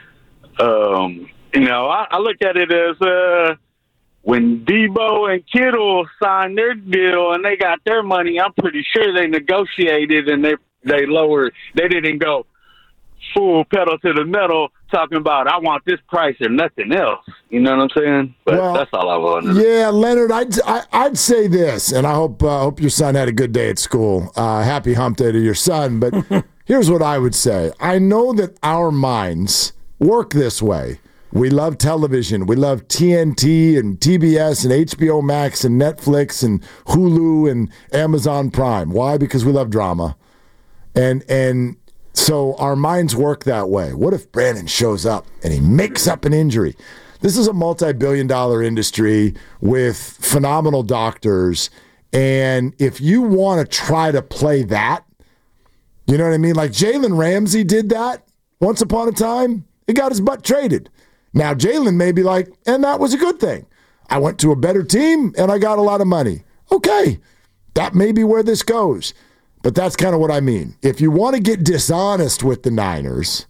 Um, you know, I, I look at it as uh, when Debo and Kittle signed their deal and they got their money, I'm pretty sure they negotiated and they they lowered. They didn't go full pedal to the metal talking about, I want this price or nothing else. You know what I'm saying? But well, that's all I wanted. Yeah, Leonard, I'd, I, I'd say this, and I hope uh, hope your son had a good day at school. Uh, happy hump day to your son. But here's what I would say. I know that our minds work this way. We love television. We love T N T and T B S and H B O Max and Netflix and Hulu and Amazon Prime. Why? Because we love drama. And and so our minds work that way. What if Brandon shows up and he makes up an injury? This is a multi-billion dollar industry with phenomenal doctors. And if you want to try to play that, you know what I mean? Like Jalen Ramsey did that once upon a time. He got his butt traded. Now Jalen may be like, and that was a good thing. I went to a better team and I got a lot of money. Okay, that may be where this goes. But that's kind of what I mean. If you want to get dishonest with the Niners,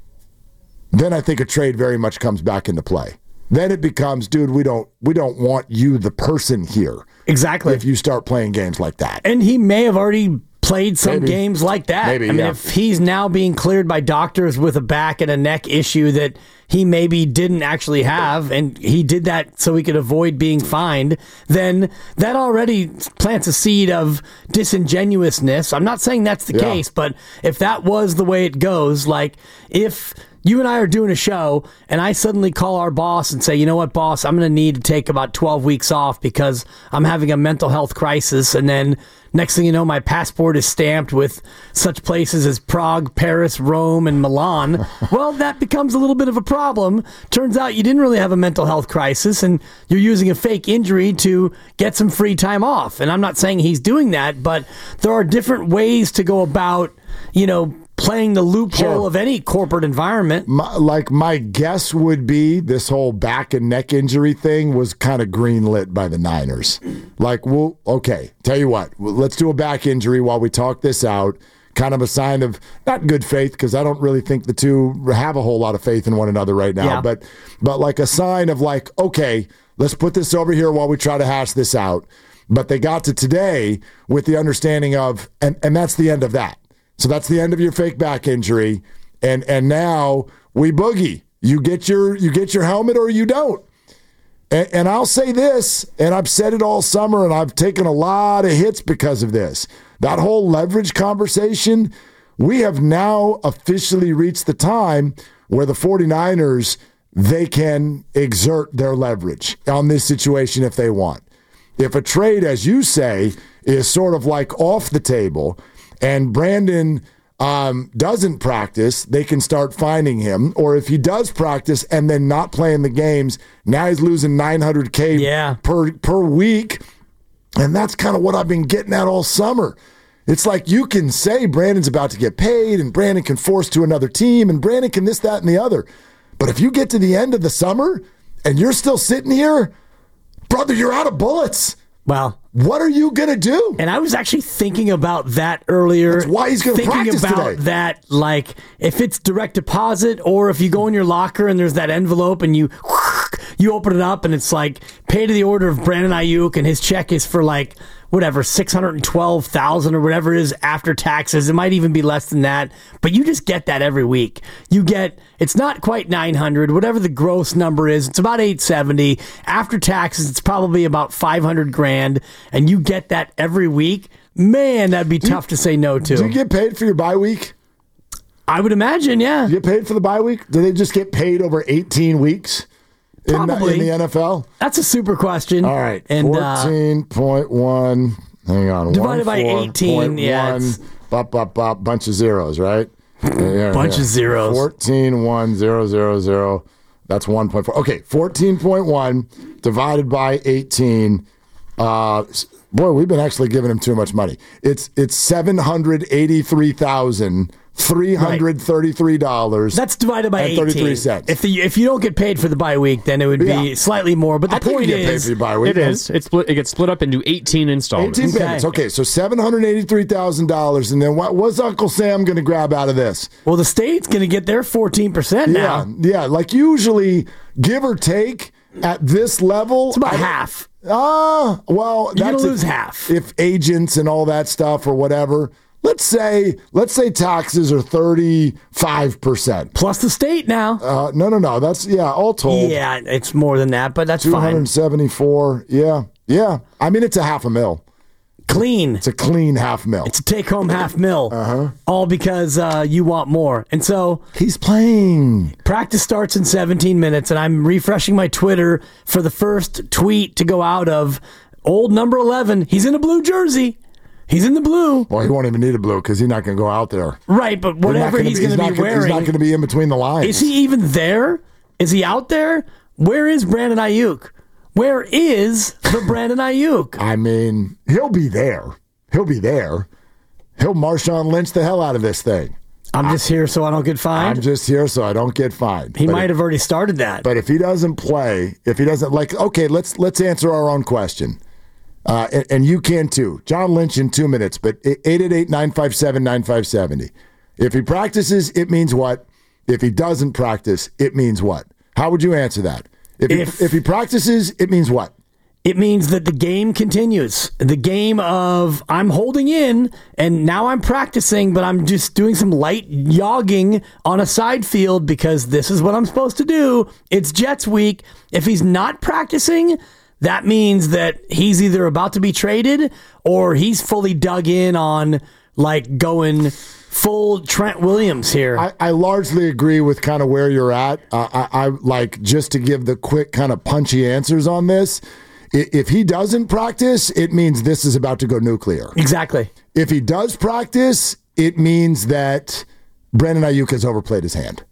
then I think a trade very much comes back into play. Then it becomes, dude, we don't we don't want you, the person here. Exactly. If you start playing games like that. And he may have already played some Maybe. games like that. Maybe, I mean, yeah. if he's now being cleared by doctors with a back and a neck issue that he maybe didn't actually have, and he did that so he could avoid being fined, then that already plants a seed of disingenuousness. I'm not saying that's the Yeah. case, but if that was the way it goes, like if you and I are doing a show and I suddenly call our boss and say, you know what, boss, I'm going to need to take about twelve weeks off because I'm having a mental health crisis. And then next thing you know, my passport is stamped with such places as Prague, Paris, Rome, and Milan. Well, that becomes a little bit of a problem. Turns out you didn't really have a mental health crisis and you're using a fake injury to get some free time off. And I'm not saying he's doing that, but there are different ways to go about, you know, playing the loophole Sure. of any corporate environment. My, like my guess would be this whole back and neck injury thing was kind of greenlit by the Niners. Like, well, okay, tell you what, let's do a back injury while we talk this out. Kind of a sign of not good faith, because I don't really think the two have a whole lot of faith in one another right now. Yeah. But but like a sign of like, okay, let's put this over here while we try to hash this out. But they got to today with the understanding of, and, and that's the end of that. So that's the end of your fake back injury, and and now we boogie. You get your you get your helmet or you don't. And, and I'll say this, and I've said it all summer, and I've taken a lot of hits because of this. That whole leverage conversation, we have now officially reached the time where the 49ers, they can exert their leverage on this situation if they want. If a trade, as you say, is sort of like off the table, and Brandon um, doesn't practice, they can start finding him. Or if he does practice and then not playing the games, now he's losing nine hundred K yeah. per, per week. And that's kind of what I've been getting at all summer. It's like you can say Brandon's about to get paid and Brandon can force to another team and Brandon can this, that, and the other. But if you get to the end of the summer and you're still sitting here, brother, you're out of bullets. Well, what are you going to do? And I was actually thinking about that earlier. That's why he's going to practice Thinking about today. that, like, if it's direct deposit or if you go in your locker and there's that envelope and you you open it up and it's like pay to the order of Brandon Ayuk and his check is for like whatever six hundred twelve thousand dollars or whatever it is after taxes. It might even be less than that, but you just get that every week. You get, it's not quite nine hundred, whatever the gross number is, it's about eight seventy. After taxes, it's probably about five hundred grand, and you get that every week. Man, that'd be tough to say no to. Do you get paid for your bye week? I would imagine, yeah. You get paid for the bye week? Do they just get paid over eighteen weeks? In the, Probably. in the N F L? That's a super question. All right. And, fourteen point one. Uh, hang on. Divided by eighteen, yeah, it's- Bop, bop, bop. Bunch of zeros, right? Yeah, Bunch yeah. of zeros. fourteen, one, zero, zero, zero. That's one point four. Okay, fourteen point one divided by eighteen. Uh, boy, we've been actually giving him too much money. It's it's seven hundred eighty-three thousand three hundred thirty-three dollars. That's divided by and eighteen. thirty-three cents. If the if you don't get paid for the bye week, then it would be Yeah. slightly more. But the I think point you get paid is, for your bye week. It is. It's split, it gets split up into eighteen installments. eighteen payments. Okay, so seven hundred eighty-three thousand dollars. And then what, what's Uncle Sam going to grab out of this? well, the state's going to get their fourteen percent Yeah, now. yeah. Like usually, give or take at this level, It's about I- half. Ah, well, You're that's gonna if- lose half. if agents and all that stuff or whatever. Let's say let's say taxes are thirty-five percent plus the state now. Uh, no, no, no. That's yeah, all told. Yeah, it's more than that, but that's two fine. hundred seventy-four. Yeah, yeah. I mean, it's a half a mil. Clean. It's a clean half mil. It's a take-home half mil. Uh-huh. All because uh, you want more. And so he's playing. Practice starts in seventeen minutes, and I'm refreshing my Twitter for the first tweet to go out of old number eleven. He's in a blue jersey. He's in the blue. Well, he won't even need a blue because he's not going to go out there. Right, but whatever He's he's not going gonna to be he's not gonna- wearing. He's not going to be in between the lines. Is he even there? Is he out there? Where is Brandon Ayuk? Where is the Brandon Ayuk? I mean, he'll be there. He'll be there. He'll Marshawn Lynch the hell out of this thing. I'm just here so I don't get fined. I'm just here so I don't get fined. He But might if- have already started that. But if he doesn't play, if he doesn't like, okay, let's let's answer our own question, uh, and, and you can too. John Lynch in two minutes, but eight eight eight nine five seven nine five seven zero. If he practices, it means what? If he doesn't practice, it means what? How would you answer that? If If- he, if he practices, it means what? It means that the game continues. The game of I'm holding in and now I'm practicing, but I'm just doing some light yogging on a side field because this is what I'm supposed to do. It's Jets week. If he's not practicing, that means that he's either about to be traded or he's fully dug in on like going full Trent Williams here. I, I largely agree with kind of where you're at. Uh, I, I like just to give the quick kind of punchy answers on this. I- If he doesn't practice, it means this is about to go nuclear. Exactly. If he does practice, it means that Brandon Ayuk has overplayed his hand.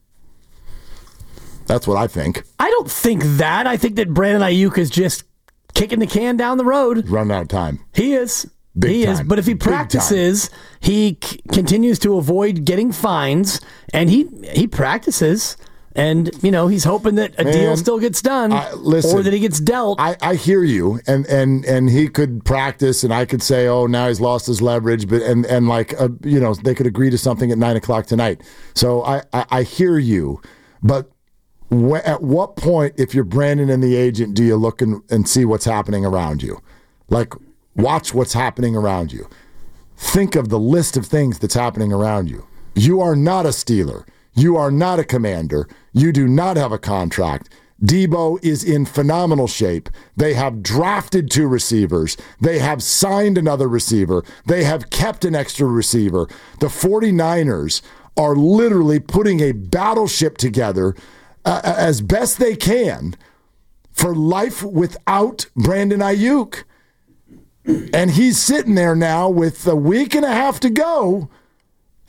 That's what I think. I don't think that. I think that Brandon Ayuk is just kicking the can down the road. Running out of time. He is. Big he time. is. But if he Big time. practices, he c- continues to avoid getting fines, and he he practices, and you know he's hoping that a Man, deal still gets done, I- listen, or that he gets dealt. I, I hear you, and, and and he could practice, and I could say, oh, now he's lost his leverage, but and and like uh, you know they could agree to something at nine o'clock tonight. So I I, I hear you, but wh- at what point, if you're Brandon and the agent, do you look and, and see what's happening around you? Like, watch what's happening around you. Think of the list of things that's happening around you. You are not a Steeler. You are not a Commander. You do not have a contract. Debo is in phenomenal shape. They have drafted two receivers. They have signed another receiver. They have kept an extra receiver. The 49ers are literally putting a battleship together uh, as best they can for life without Brandon Ayuk. And he's sitting there now with a week and a half to go,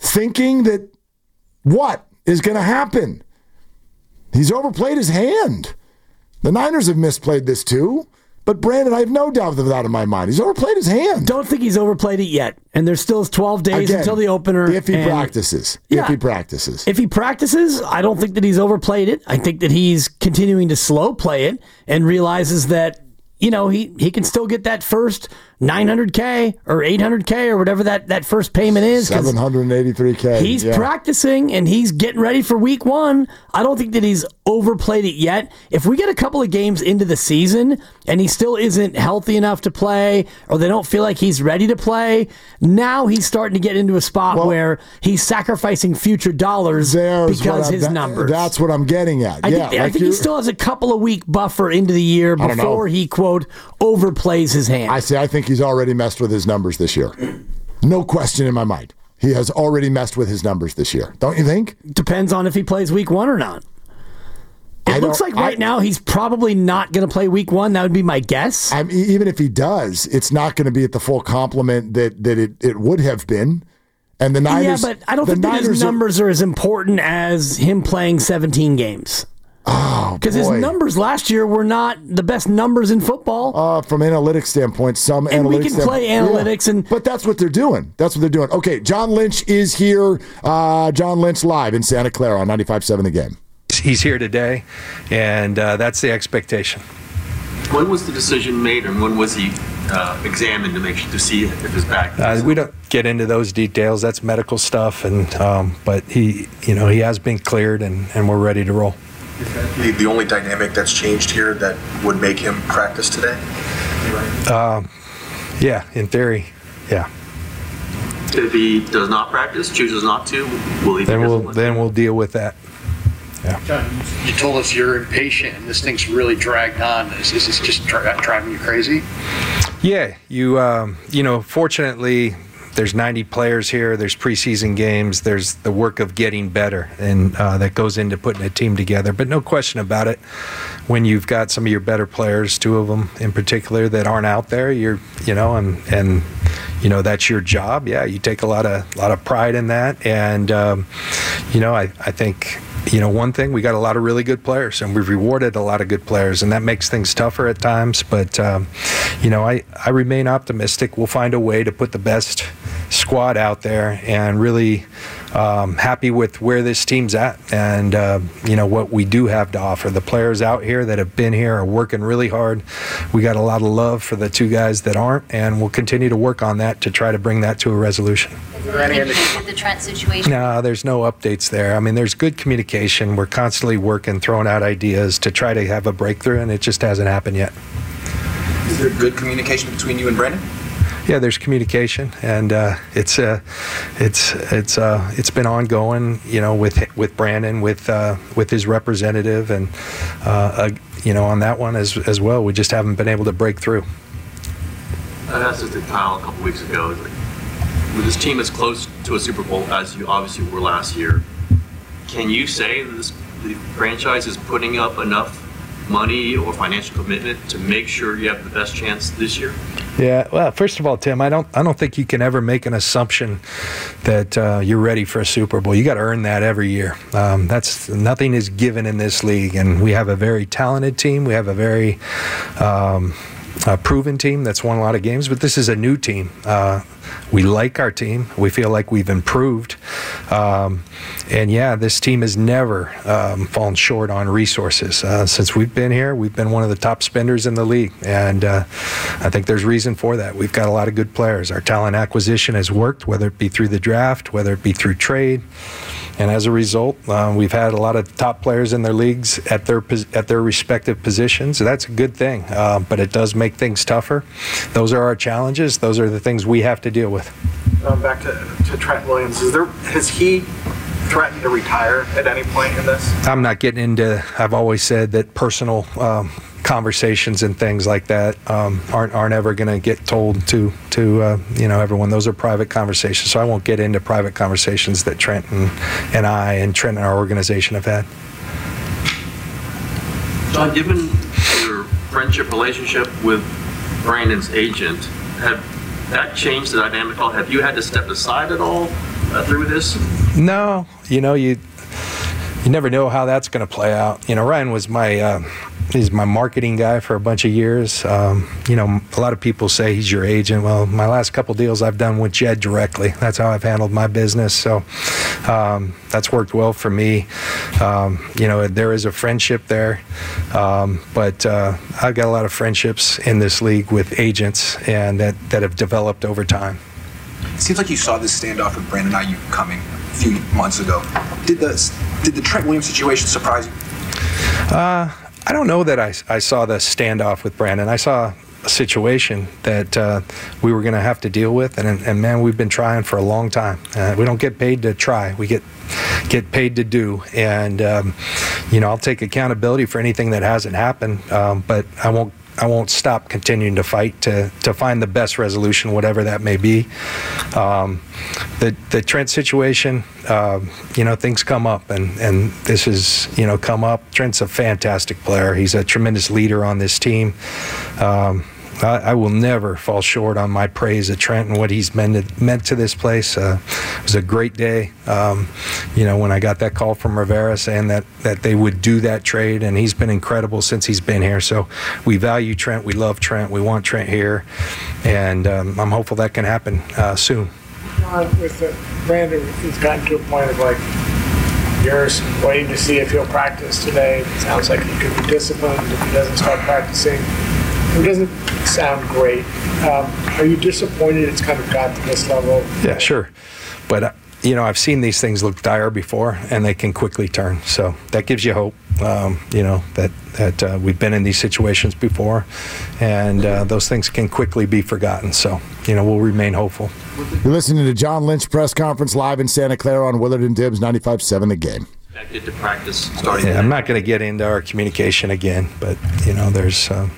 thinking that what is going to happen? He's overplayed his hand. The Niners have misplayed this too. But Brandon, I have no doubt of that in my mind. He's overplayed his hand. Don't think he's overplayed it yet. And there's still twelve days Again, until the opener. If he and, practices. Yeah, if he practices. If he practices, I don't think that he's overplayed it. I think that he's continuing to slow play it and realizes that, you know, he, he can still get that first nine hundred K or eight hundred K or whatever that, that first payment is. seven hundred eighty-three K. He's yeah. practicing and he's getting ready for week one. I don't think that he's overplayed it yet. If we get a couple of games into the season and he still isn't healthy enough to play, or they don't feel like he's ready to play, now he's starting to get into a spot well, where he's sacrificing future dollars because his that, numbers. That's what I'm getting at. I yeah, think, I think he still has a couple of week buffer into the year before he, quote, overplays his hand. I see. I think he's already messed with his numbers this year. No question in my mind. He has already messed with his numbers this year. Don't you think? Depends on if he plays week one or not. It looks like right I, now he's probably not going to play week one. That would be my guess. I mean, even if he does, it's not going to be at the full complement that, that it, it would have been. And the Niners, yeah, but I don't think that his numbers are, are as important as him playing seventeen games. Oh, because his numbers last year were not the best numbers in football. Uh, from analytics standpoint, some and analytics. we can play analytics, yeah. and but that's what they're doing. That's what they're doing. Okay, John Lynch is here. Uh, John Lynch live in Santa Clara on ninety-five point seven The Game. He's here today, and uh, that's the expectation. When was the decision made, and when was he uh, examined to make sure to see if his back? Uh, we don't get into those details. That's medical stuff, and um, but he, you know, he has been cleared, and, and we're ready to roll. The, the only dynamic that's changed here that would make him practice today? Um, yeah, in theory, yeah. If he does not practice, chooses not to, will he? Then we'll then we'll deal with that. Yeah. John, you told us you're impatient and this thing's really dragged on. Is, is this just dri- driving you crazy? Yeah, you um, you know, fortunately, there's ninety players here. There's preseason games. There's the work of getting better, and uh, that goes into putting a team together. But no question about it, when you've got some of your better players, two of them in particular, that aren't out there, you're, you know, and and you know that's your job. Yeah, you take a lot of lot of pride in that, and um, you know, I I think. You know, one thing, we got a lot of really good players, and we've rewarded a lot of good players, and that makes things tougher at times. But, um, you know, I, I remain optimistic. We'll find a way to put the best squad out there, and really um, happy with where this team's at and, uh, you know, what we do have to offer. The players out here that have been here are working really hard. We got a lot of love for the two guys that aren't, and we'll continue to work on that to try to bring that to a resolution. Is there any update with the Trent situation? No, there's no updates there. I mean, there's good communication. We're constantly working, throwing out ideas to try to have a breakthrough, and it just hasn't happened yet. Is there good communication between you and Brandon? Yeah, there's communication, and uh, it's uh, it's it's uh, it's been ongoing. You know, with with Brandon, with uh, with his representative, and uh, uh, you know, on that one as as well. We just haven't been able to break through. I asked this to Kyle a couple weeks ago. Like, with this team as close to a Super Bowl as you obviously were last year, can you say that this, the franchise is putting up enough money or financial commitment to make sure you have the best chance this year? Yeah, well, first of all, Tim, I don't I don't think you can ever make an assumption that uh, you're ready for a Super Bowl. You got to earn that every year. Um, that's nothing is given in this league, and we have a very talented team. We have a very um, a proven team that's won a lot of games, but this is a new team. Uh, we like our team. We feel like we've improved. Um, and yeah, this team has never um, fallen short on resources. Uh, since we've been here, we've been one of the top spenders in the league. And uh, I think there's reason for that. We've got a lot of good players. Our talent acquisition has worked, whether it be through the draft, whether it be through trade. And as a result, uh, we've had a lot of top players in their leagues at their at their respective positions. So that's a good thing, uh, but it does make things tougher. Those are our challenges. Those are the things we have to deal with. Um, back to, to Trent Williams, is there has he threatened to retire at any point in this? I'm not getting into. I've always said that personal um, conversations and things like that um, aren't aren't ever going to get told to to uh, you know everyone. Those are private conversations, so I won't get into private conversations that Trent and, and I and Trent and our organization have had. John, given your friendship relationship with Brandon's agent, have that changed the dynamic at all? Have you had to step aside at all uh, through this? No, you know, you you never know how that's going to play out. You know, Ryan was my uh, he's my marketing guy for a bunch of years. Um, you know, a lot of people say he's your agent. Well, my last couple deals I've done with Jed directly. That's how I've handled my business. So um, that's worked well for me. Um, you know, there is a friendship there, um, but uh, I've got a lot of friendships in this league with agents and that, that have developed over time. It seems like you saw this standoff with Brandon Ayuk coming a few months ago. Did the did the Trent Williams situation surprise you? Uh, I don't know that I, I saw the standoff with Brandon. I saw a situation that uh, we were going to have to deal with, and, and man, we've been trying for a long time. Uh, we don't get paid to try; we get get paid to do. And um, you know, I'll take accountability for anything that hasn't happened, um, but I won't. I won't stop continuing to fight to, to find the best resolution, whatever that may be. Um, the the Trent situation, uh, you know, things come up, and, and this is, you know, come up. Trent's a fantastic player. He's a tremendous leader on this team. Um, I, I will never fall short on my praise of Trent and what he's meant to, meant to this place. Uh, it was a great day, um, you know, when I got that call from Rivera saying that, that they would do that trade, and he's been incredible since he's been here. So we value Trent. We love Trent. We want Trent here, and um, I'm hopeful that can happen uh, soon. John, with the, Brandon, he's gotten to a point of like, you're waiting to see if he'll practice today. It sounds like he could be disciplined if he doesn't start practicing. It doesn't sound great. Um, are you disappointed it's kind of got to this level? Yeah, sure. But, uh, you know, I've seen these things look dire before, and they can quickly turn. So that gives you hope, um, you know, that, that uh, we've been in these situations before, and uh, those things can quickly be forgotten. So, you know, we'll remain hopeful. You're listening to John Lynch press conference live in Santa Clara on Willard and Dibbs ninety-five point seven The Game. Expected to practice starting. Yeah, I'm not going to get into our communication again, but, you know, there's... Um,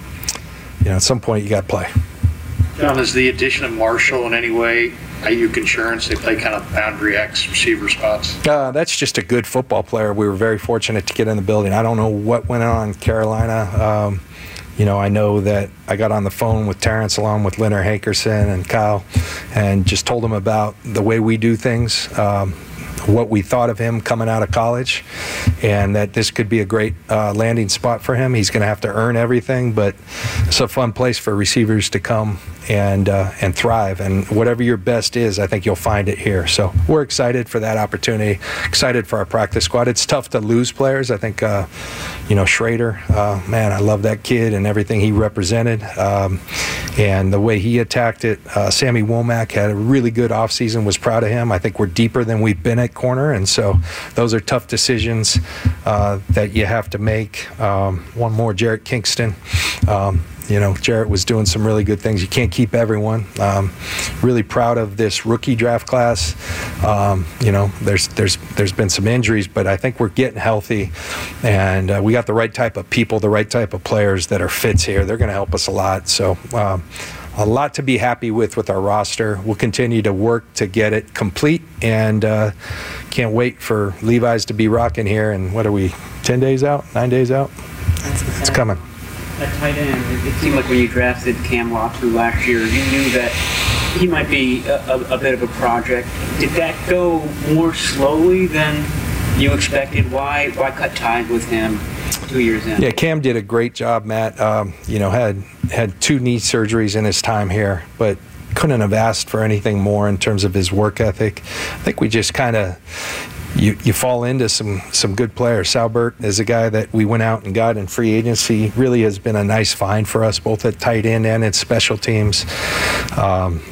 You know, at some point you got to play. John, is the addition of Marshall in any way Ayuk insurance? They play kind of boundary X receiver spots. Uh, that's just a good football player. We were very fortunate to get in the building. I don't know what went on in Carolina. Um, you know, I know that I got on the phone with Terrence along with Leonard Hankerson and Kyle, and just told them about the way we do things. Um, what we thought of him coming out of college, and that this could be a great uh, landing spot for him. He's going to have to earn everything, but it's a fun place for receivers to come and uh, and thrive. And whatever your best is, I think you'll find it here. So we're excited for that opportunity, excited for our practice squad. It's tough to lose players. I think, uh, you know, Schrader, uh, man, I love that kid and everything he represented, um, and the way he attacked it. Uh, Sammy Womack had a really good offseason, was proud of him. I think we're deeper than we've been at corner, and so those are tough decisions uh, that you have to make. Um, one more, Jarrett Kingston. Um, you know, Jarrett was doing some really good things. You can't keep everyone. Um, really proud of this rookie draft class. Um, you know, there's there's there's been some injuries, but I think we're getting healthy, and uh, we got the right type of people, the right type of players that are fits here. They're going to help us a lot. So. Um, A lot to be happy with with our roster. We'll continue to work to get it complete, and uh, can't wait for Levi's to be rocking here. And what are we, ten days out, nine days out? It's coming. At tight end, it seemed like when you drafted Cam Locksley last year, you knew that he might be a, a, a bit of a project. Did that go more slowly than you expected? Why why cut ties with him two years in? Yeah, Cam did a great job, Matt. Um, you know, had had two knee surgeries in his time here, but couldn't have asked for anything more in terms of his work ethic. I think we just kind of you you fall into some some good players. Salbert is a guy that we went out and got in free agency. Really has been a nice find for us, both at tight end and at special teams. Um,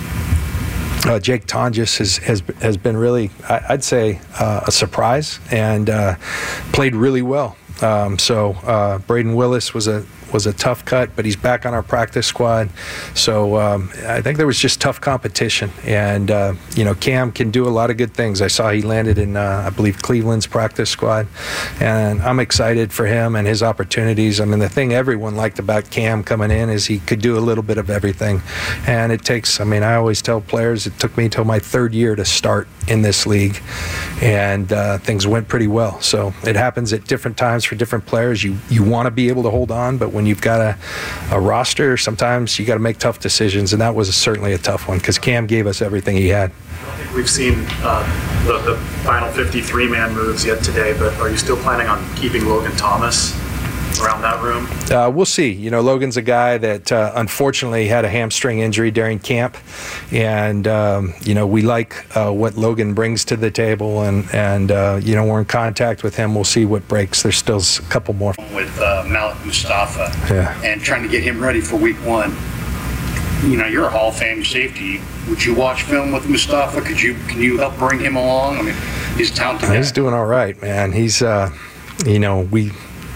Uh, Jake Tonjes has, has has been really, I'd say, uh, a surprise, and uh, played really well. Um, so uh, Braden Willis was a was a tough cut, but he's back on our practice squad. So um, I think there was just tough competition, and uh, you know, Cam can do a lot of good things. I saw he landed in, uh, I believe, Cleveland's practice squad, and I'm excited for him and his opportunities. I mean, the thing everyone liked about Cam coming in is he could do a little bit of everything, and it takes. I mean, I always tell players it took me until my third year to start in this league, and uh, things went pretty well. So it happens at different times for different players. You you want to be able to hold on, but when you've got a, a roster, sometimes you got to make tough decisions, and that was certainly a tough one because Cam gave us everything he had. we've seen uh, the, the final fifty-three man moves yet today, but are you still planning on keeping Logan Thomas around that room? Uh, we'll see. You know, Logan's a guy that uh, unfortunately had a hamstring injury during camp, and um, you know we like uh, what Logan brings to the table, and and uh, you know we're in contact with him. We'll see what breaks. There's still a couple more. With uh, Malik Mustafa, Yeah. and trying to get him ready for week one. You know, you're a Hall of Fame safety. Would you watch film with Mustafa? Could you can you help bring him along? I mean, he's a talented guy. He's doing all right, man. He's, uh, you know, we.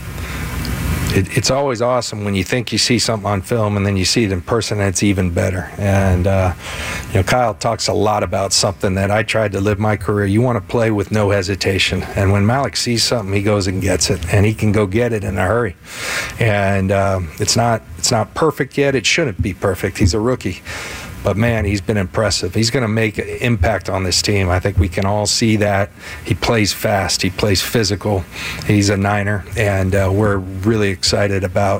It, it's always awesome when you think you see something on film and then you see it in person and it's even better. And, uh, you know, Kyle talks a lot about something that I tried to live my career. You want to play with no hesitation. And when Malik sees something, he goes and gets it. And he can go get it in a hurry. And um, it's not it's not perfect yet. It shouldn't be perfect. He's a rookie. But, man, he's been impressive. He's going to make an impact on this team. I think we can all see that. He plays fast. He plays physical. He's a Niner, and uh, we're really excited about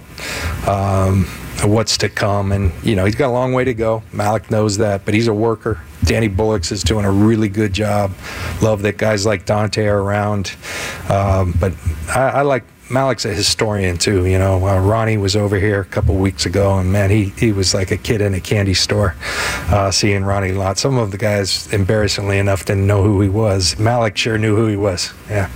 um, what's to come. And, you know, he's got a long way to go. Malik knows that, but he's a worker. Danny Bullocks is doing a really good job. Love that guys like Dante are around. Um, but I, I like Malik's a historian too, you know. Uh, Ronnie was over here a couple weeks ago, and man, he, he was like a kid in a candy store, uh, seeing Ronnie a lot. Some of the guys, embarrassingly enough, didn't know who he was. Malik sure knew who he was. Yeah.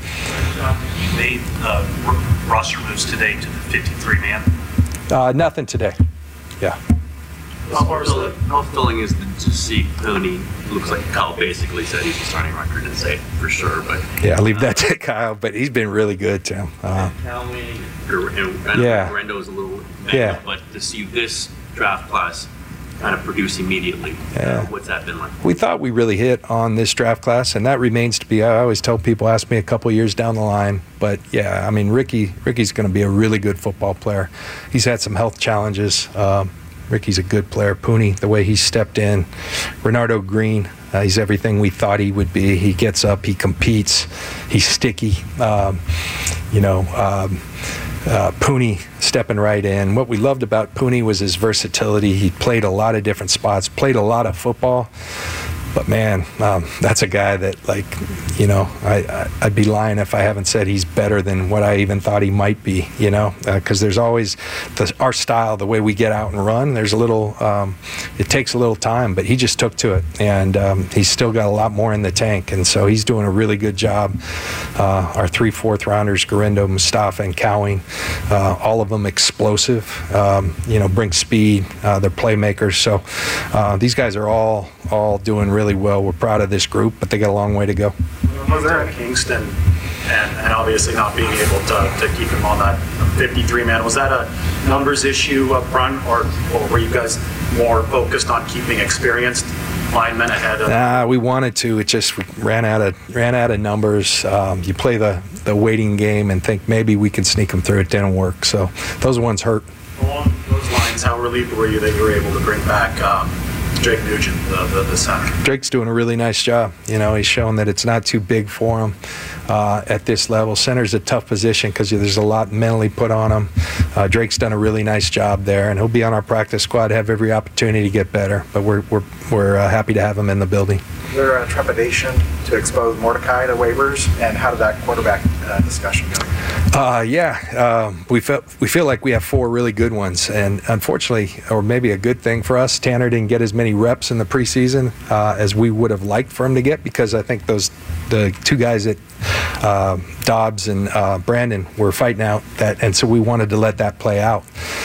You made uh, r- roster moves today to the fifty-three man. Uh, nothing today. Yeah. How fulfilling, how fulfilling is it to see Pony? Looks like Kyle basically said he's a starting record and say it for sure, but Yeah, I'll leave that to Kyle, but he's been really good, Tim. Uh, Callaway, and Yeah. Rendo's a little banged Yeah. up, but to see this draft class kind of produce immediately, Yeah. uh, what's that been like? We thought we really hit on this draft class, and that remains to be. I always tell people, ask me a couple years down the line, but yeah, I mean, Ricky, Ricky's going to be a really good football player. He's had some health challenges. Um, Ricky's a good player. Pooney, the way he stepped in. Renardo Green, uh, he's everything we thought he would be. He gets up, he competes, he's sticky. Um, you know, um, uh, Pooney stepping right in. What we loved about Pooney was his versatility. He played a lot of different spots, played a lot of football. But man, um, that's a guy that, like, you know, I, I, I'd be lying if I haven't said he's better than what I even thought he might be, you know, because uh, there's always the, our style, the way we get out and run. There's a little, um, it takes a little time, but he just took to it, and um, he's still got a lot more in the tank, and so he's doing a really good job. Uh, our three fourth rounders, Garindo, Mustafa, and Cowing, uh, all of them explosive, um, you know, bring speed. Uh, they're playmakers, so uh, these guys are all all doing really well. We're proud of this group, but they got a long way to go. Was there at Kingston, and, and obviously not being able to, to keep him on that fifty-three man, was that a numbers issue up front, or, or were you guys more focused on keeping experienced linemen ahead of? Nah, we wanted to. It just ran out of ran out of numbers. Um, you play the, the waiting game and think maybe we can sneak them through. It didn't work. So those ones hurt. Along those lines, how relieved were you that you were able to bring back um, Drake Nugent, the, the, the center? Drake's doing a really nice job. You know, he's shown that it's not too big for him uh, at this level. Center's a tough position because there's a lot mentally put on him. Uh, Drake's done a really nice job there, and he'll be on our practice squad, have every opportunity to get better. But we're we're we're uh, happy to have him in the building. Is there a trepidation to expose Mordecai to waivers, and how did that quarterback uh, discussion go? Uh, yeah, uh, we felt we feel like we have four really good ones, and unfortunately, or maybe a good thing for us, Tanner didn't get as many reps in the preseason uh, as we would have liked for him to get, because I think those the two guys that uh, Dobbs and uh, Brandon were fighting out that, and so we wanted to let that play out.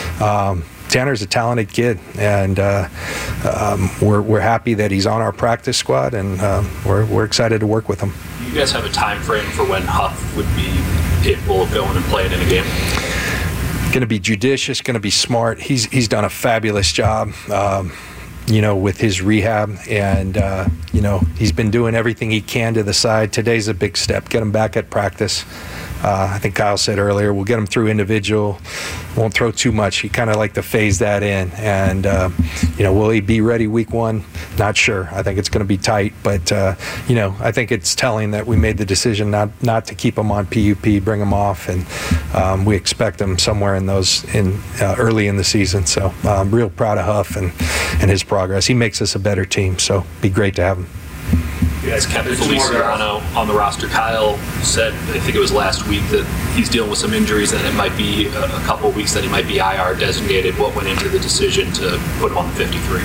Um, Tanner's a talented kid, and uh, um, we're we're happy that he's on our practice squad, and uh, we're we're excited to work with him. Do you guys have a time frame for when Huff would be capable of going and playing in a game? Going to be judicious, going to be smart. He's he's done a fabulous job, um, you know, with his rehab, and uh, you know, he's been doing everything he can to the side. Today's a big step. Get him back at practice. Uh, I think Kyle said earlier, we'll get him through individual. Won't throw too much. He kind of like to phase that in. And, uh, you know, will he be ready week one? Not sure. I think it's going to be tight. But, uh, you know, I think it's telling that we made the decision not, not to keep him on P U P, bring him off. And um, we expect him somewhere in those in uh, early in the season. So I'm real proud of Huff and, and his progress. He makes us a better team. So it'd be great to have him. You guys kept Feliciano on the roster. Kyle said, I think it was last week, that he's dealing with some injuries and it might be a, a couple of weeks that he might be I R designated. What went into the decision to put him on the fifty-three?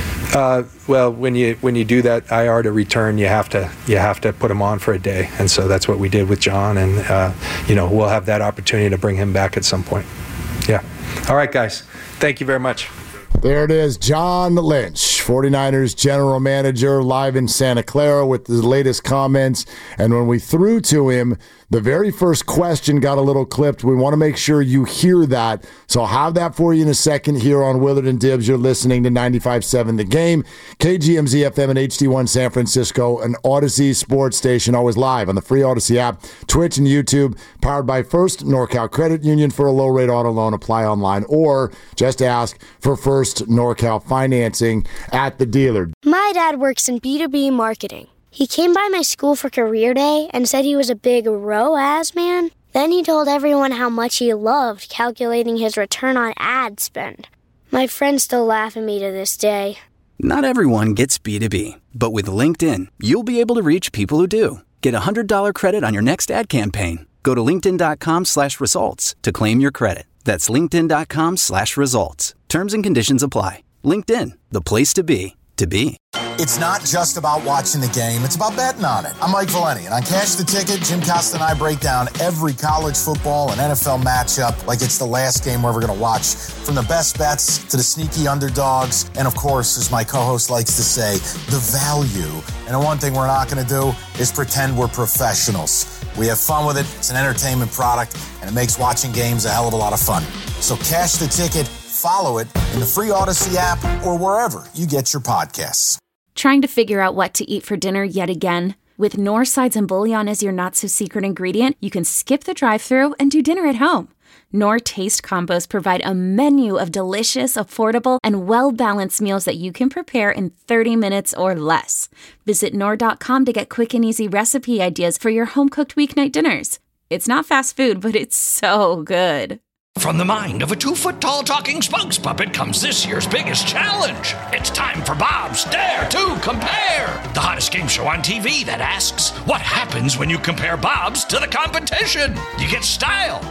Uh, well, when you when you do that I R to return, you have to you have to put him on for a day, and so that's what we did with John, and uh, you know we'll have that opportunity to bring him back at some point. Yeah. All right, guys. Thank you very much. There it is, John Lynch, 49ers general manager, live in Santa Clara with the latest comments. And when we threw to him, the very first question got a little clipped. We want to make sure you hear that. So I'll have that for you in a second here on Willard and Dibs. You're listening to ninety-five point seven The Game, K G M Z F M and H D one San Francisco, an Odyssey sports station, always live on the free Odyssey app, Twitch and YouTube, powered by First NorCal Credit Union. For a low-rate auto loan, apply online, or just ask for First NorCal financing at the dealer. My dad works in B two B marketing. He came by my school for career day and said he was a big R O A S man. Then he told everyone how much he loved calculating his return on ad spend. My friends still laugh at me to this day. Not everyone gets B two B, but with LinkedIn, you'll be able to reach people who do. Get a one hundred dollars credit on your next ad campaign. Go to linkedin.com slash results to claim your credit. That's linkedin.com slash results. Terms and conditions apply. LinkedIn, the place to be, to be. It's not just about watching the game, it's about betting on it. I'm Mike Valeni, and on Cash the Ticket, Jim Costa and I break down every college football and N F L matchup like it's the last game we're ever going to watch. From the best bets to the sneaky underdogs, and of course, as my co-host likes to say, the value. And the one thing we're not going to do is pretend we're professionals. We have fun with it, it's an entertainment product, and it makes watching games a hell of a lot of fun. So Cash the Ticket, follow it in the free Odyssey app or wherever you get your podcasts. Trying to figure out what to eat for dinner yet again? With Knorr sides and bouillon as your not-so-secret ingredient, you can skip the drive-thru and do dinner at home. Knorr Taste Combos provide a menu of delicious, affordable, and well-balanced meals that you can prepare in thirty minutes or less. Visit Knorr dot com to get quick and easy recipe ideas for your home-cooked weeknight dinners. It's not fast food, but it's so good. From the mind of a two-foot-tall talking spokes puppet comes this year's biggest challenge. It's time for Bob's Dare to Compare, the hottest game show on T V that asks, what happens when you compare Bob's to the competition? You get style.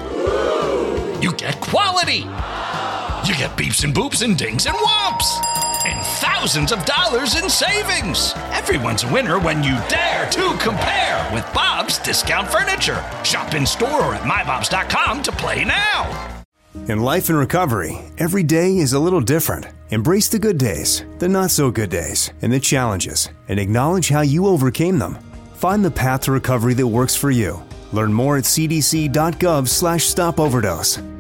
You get quality. You get beeps and boops and dings and whomps. And thousands of dollars in savings. Everyone's a winner when you dare to compare with Bob's Discount Furniture. Shop in store or at my bobs dot com to play now. In life and recovery, every day is a little different. Embrace the good days, the not so good days, and the challenges, and acknowledge how you overcame them. Find the path to recovery that works for you. Learn more at cdc.gov slash stop overdose.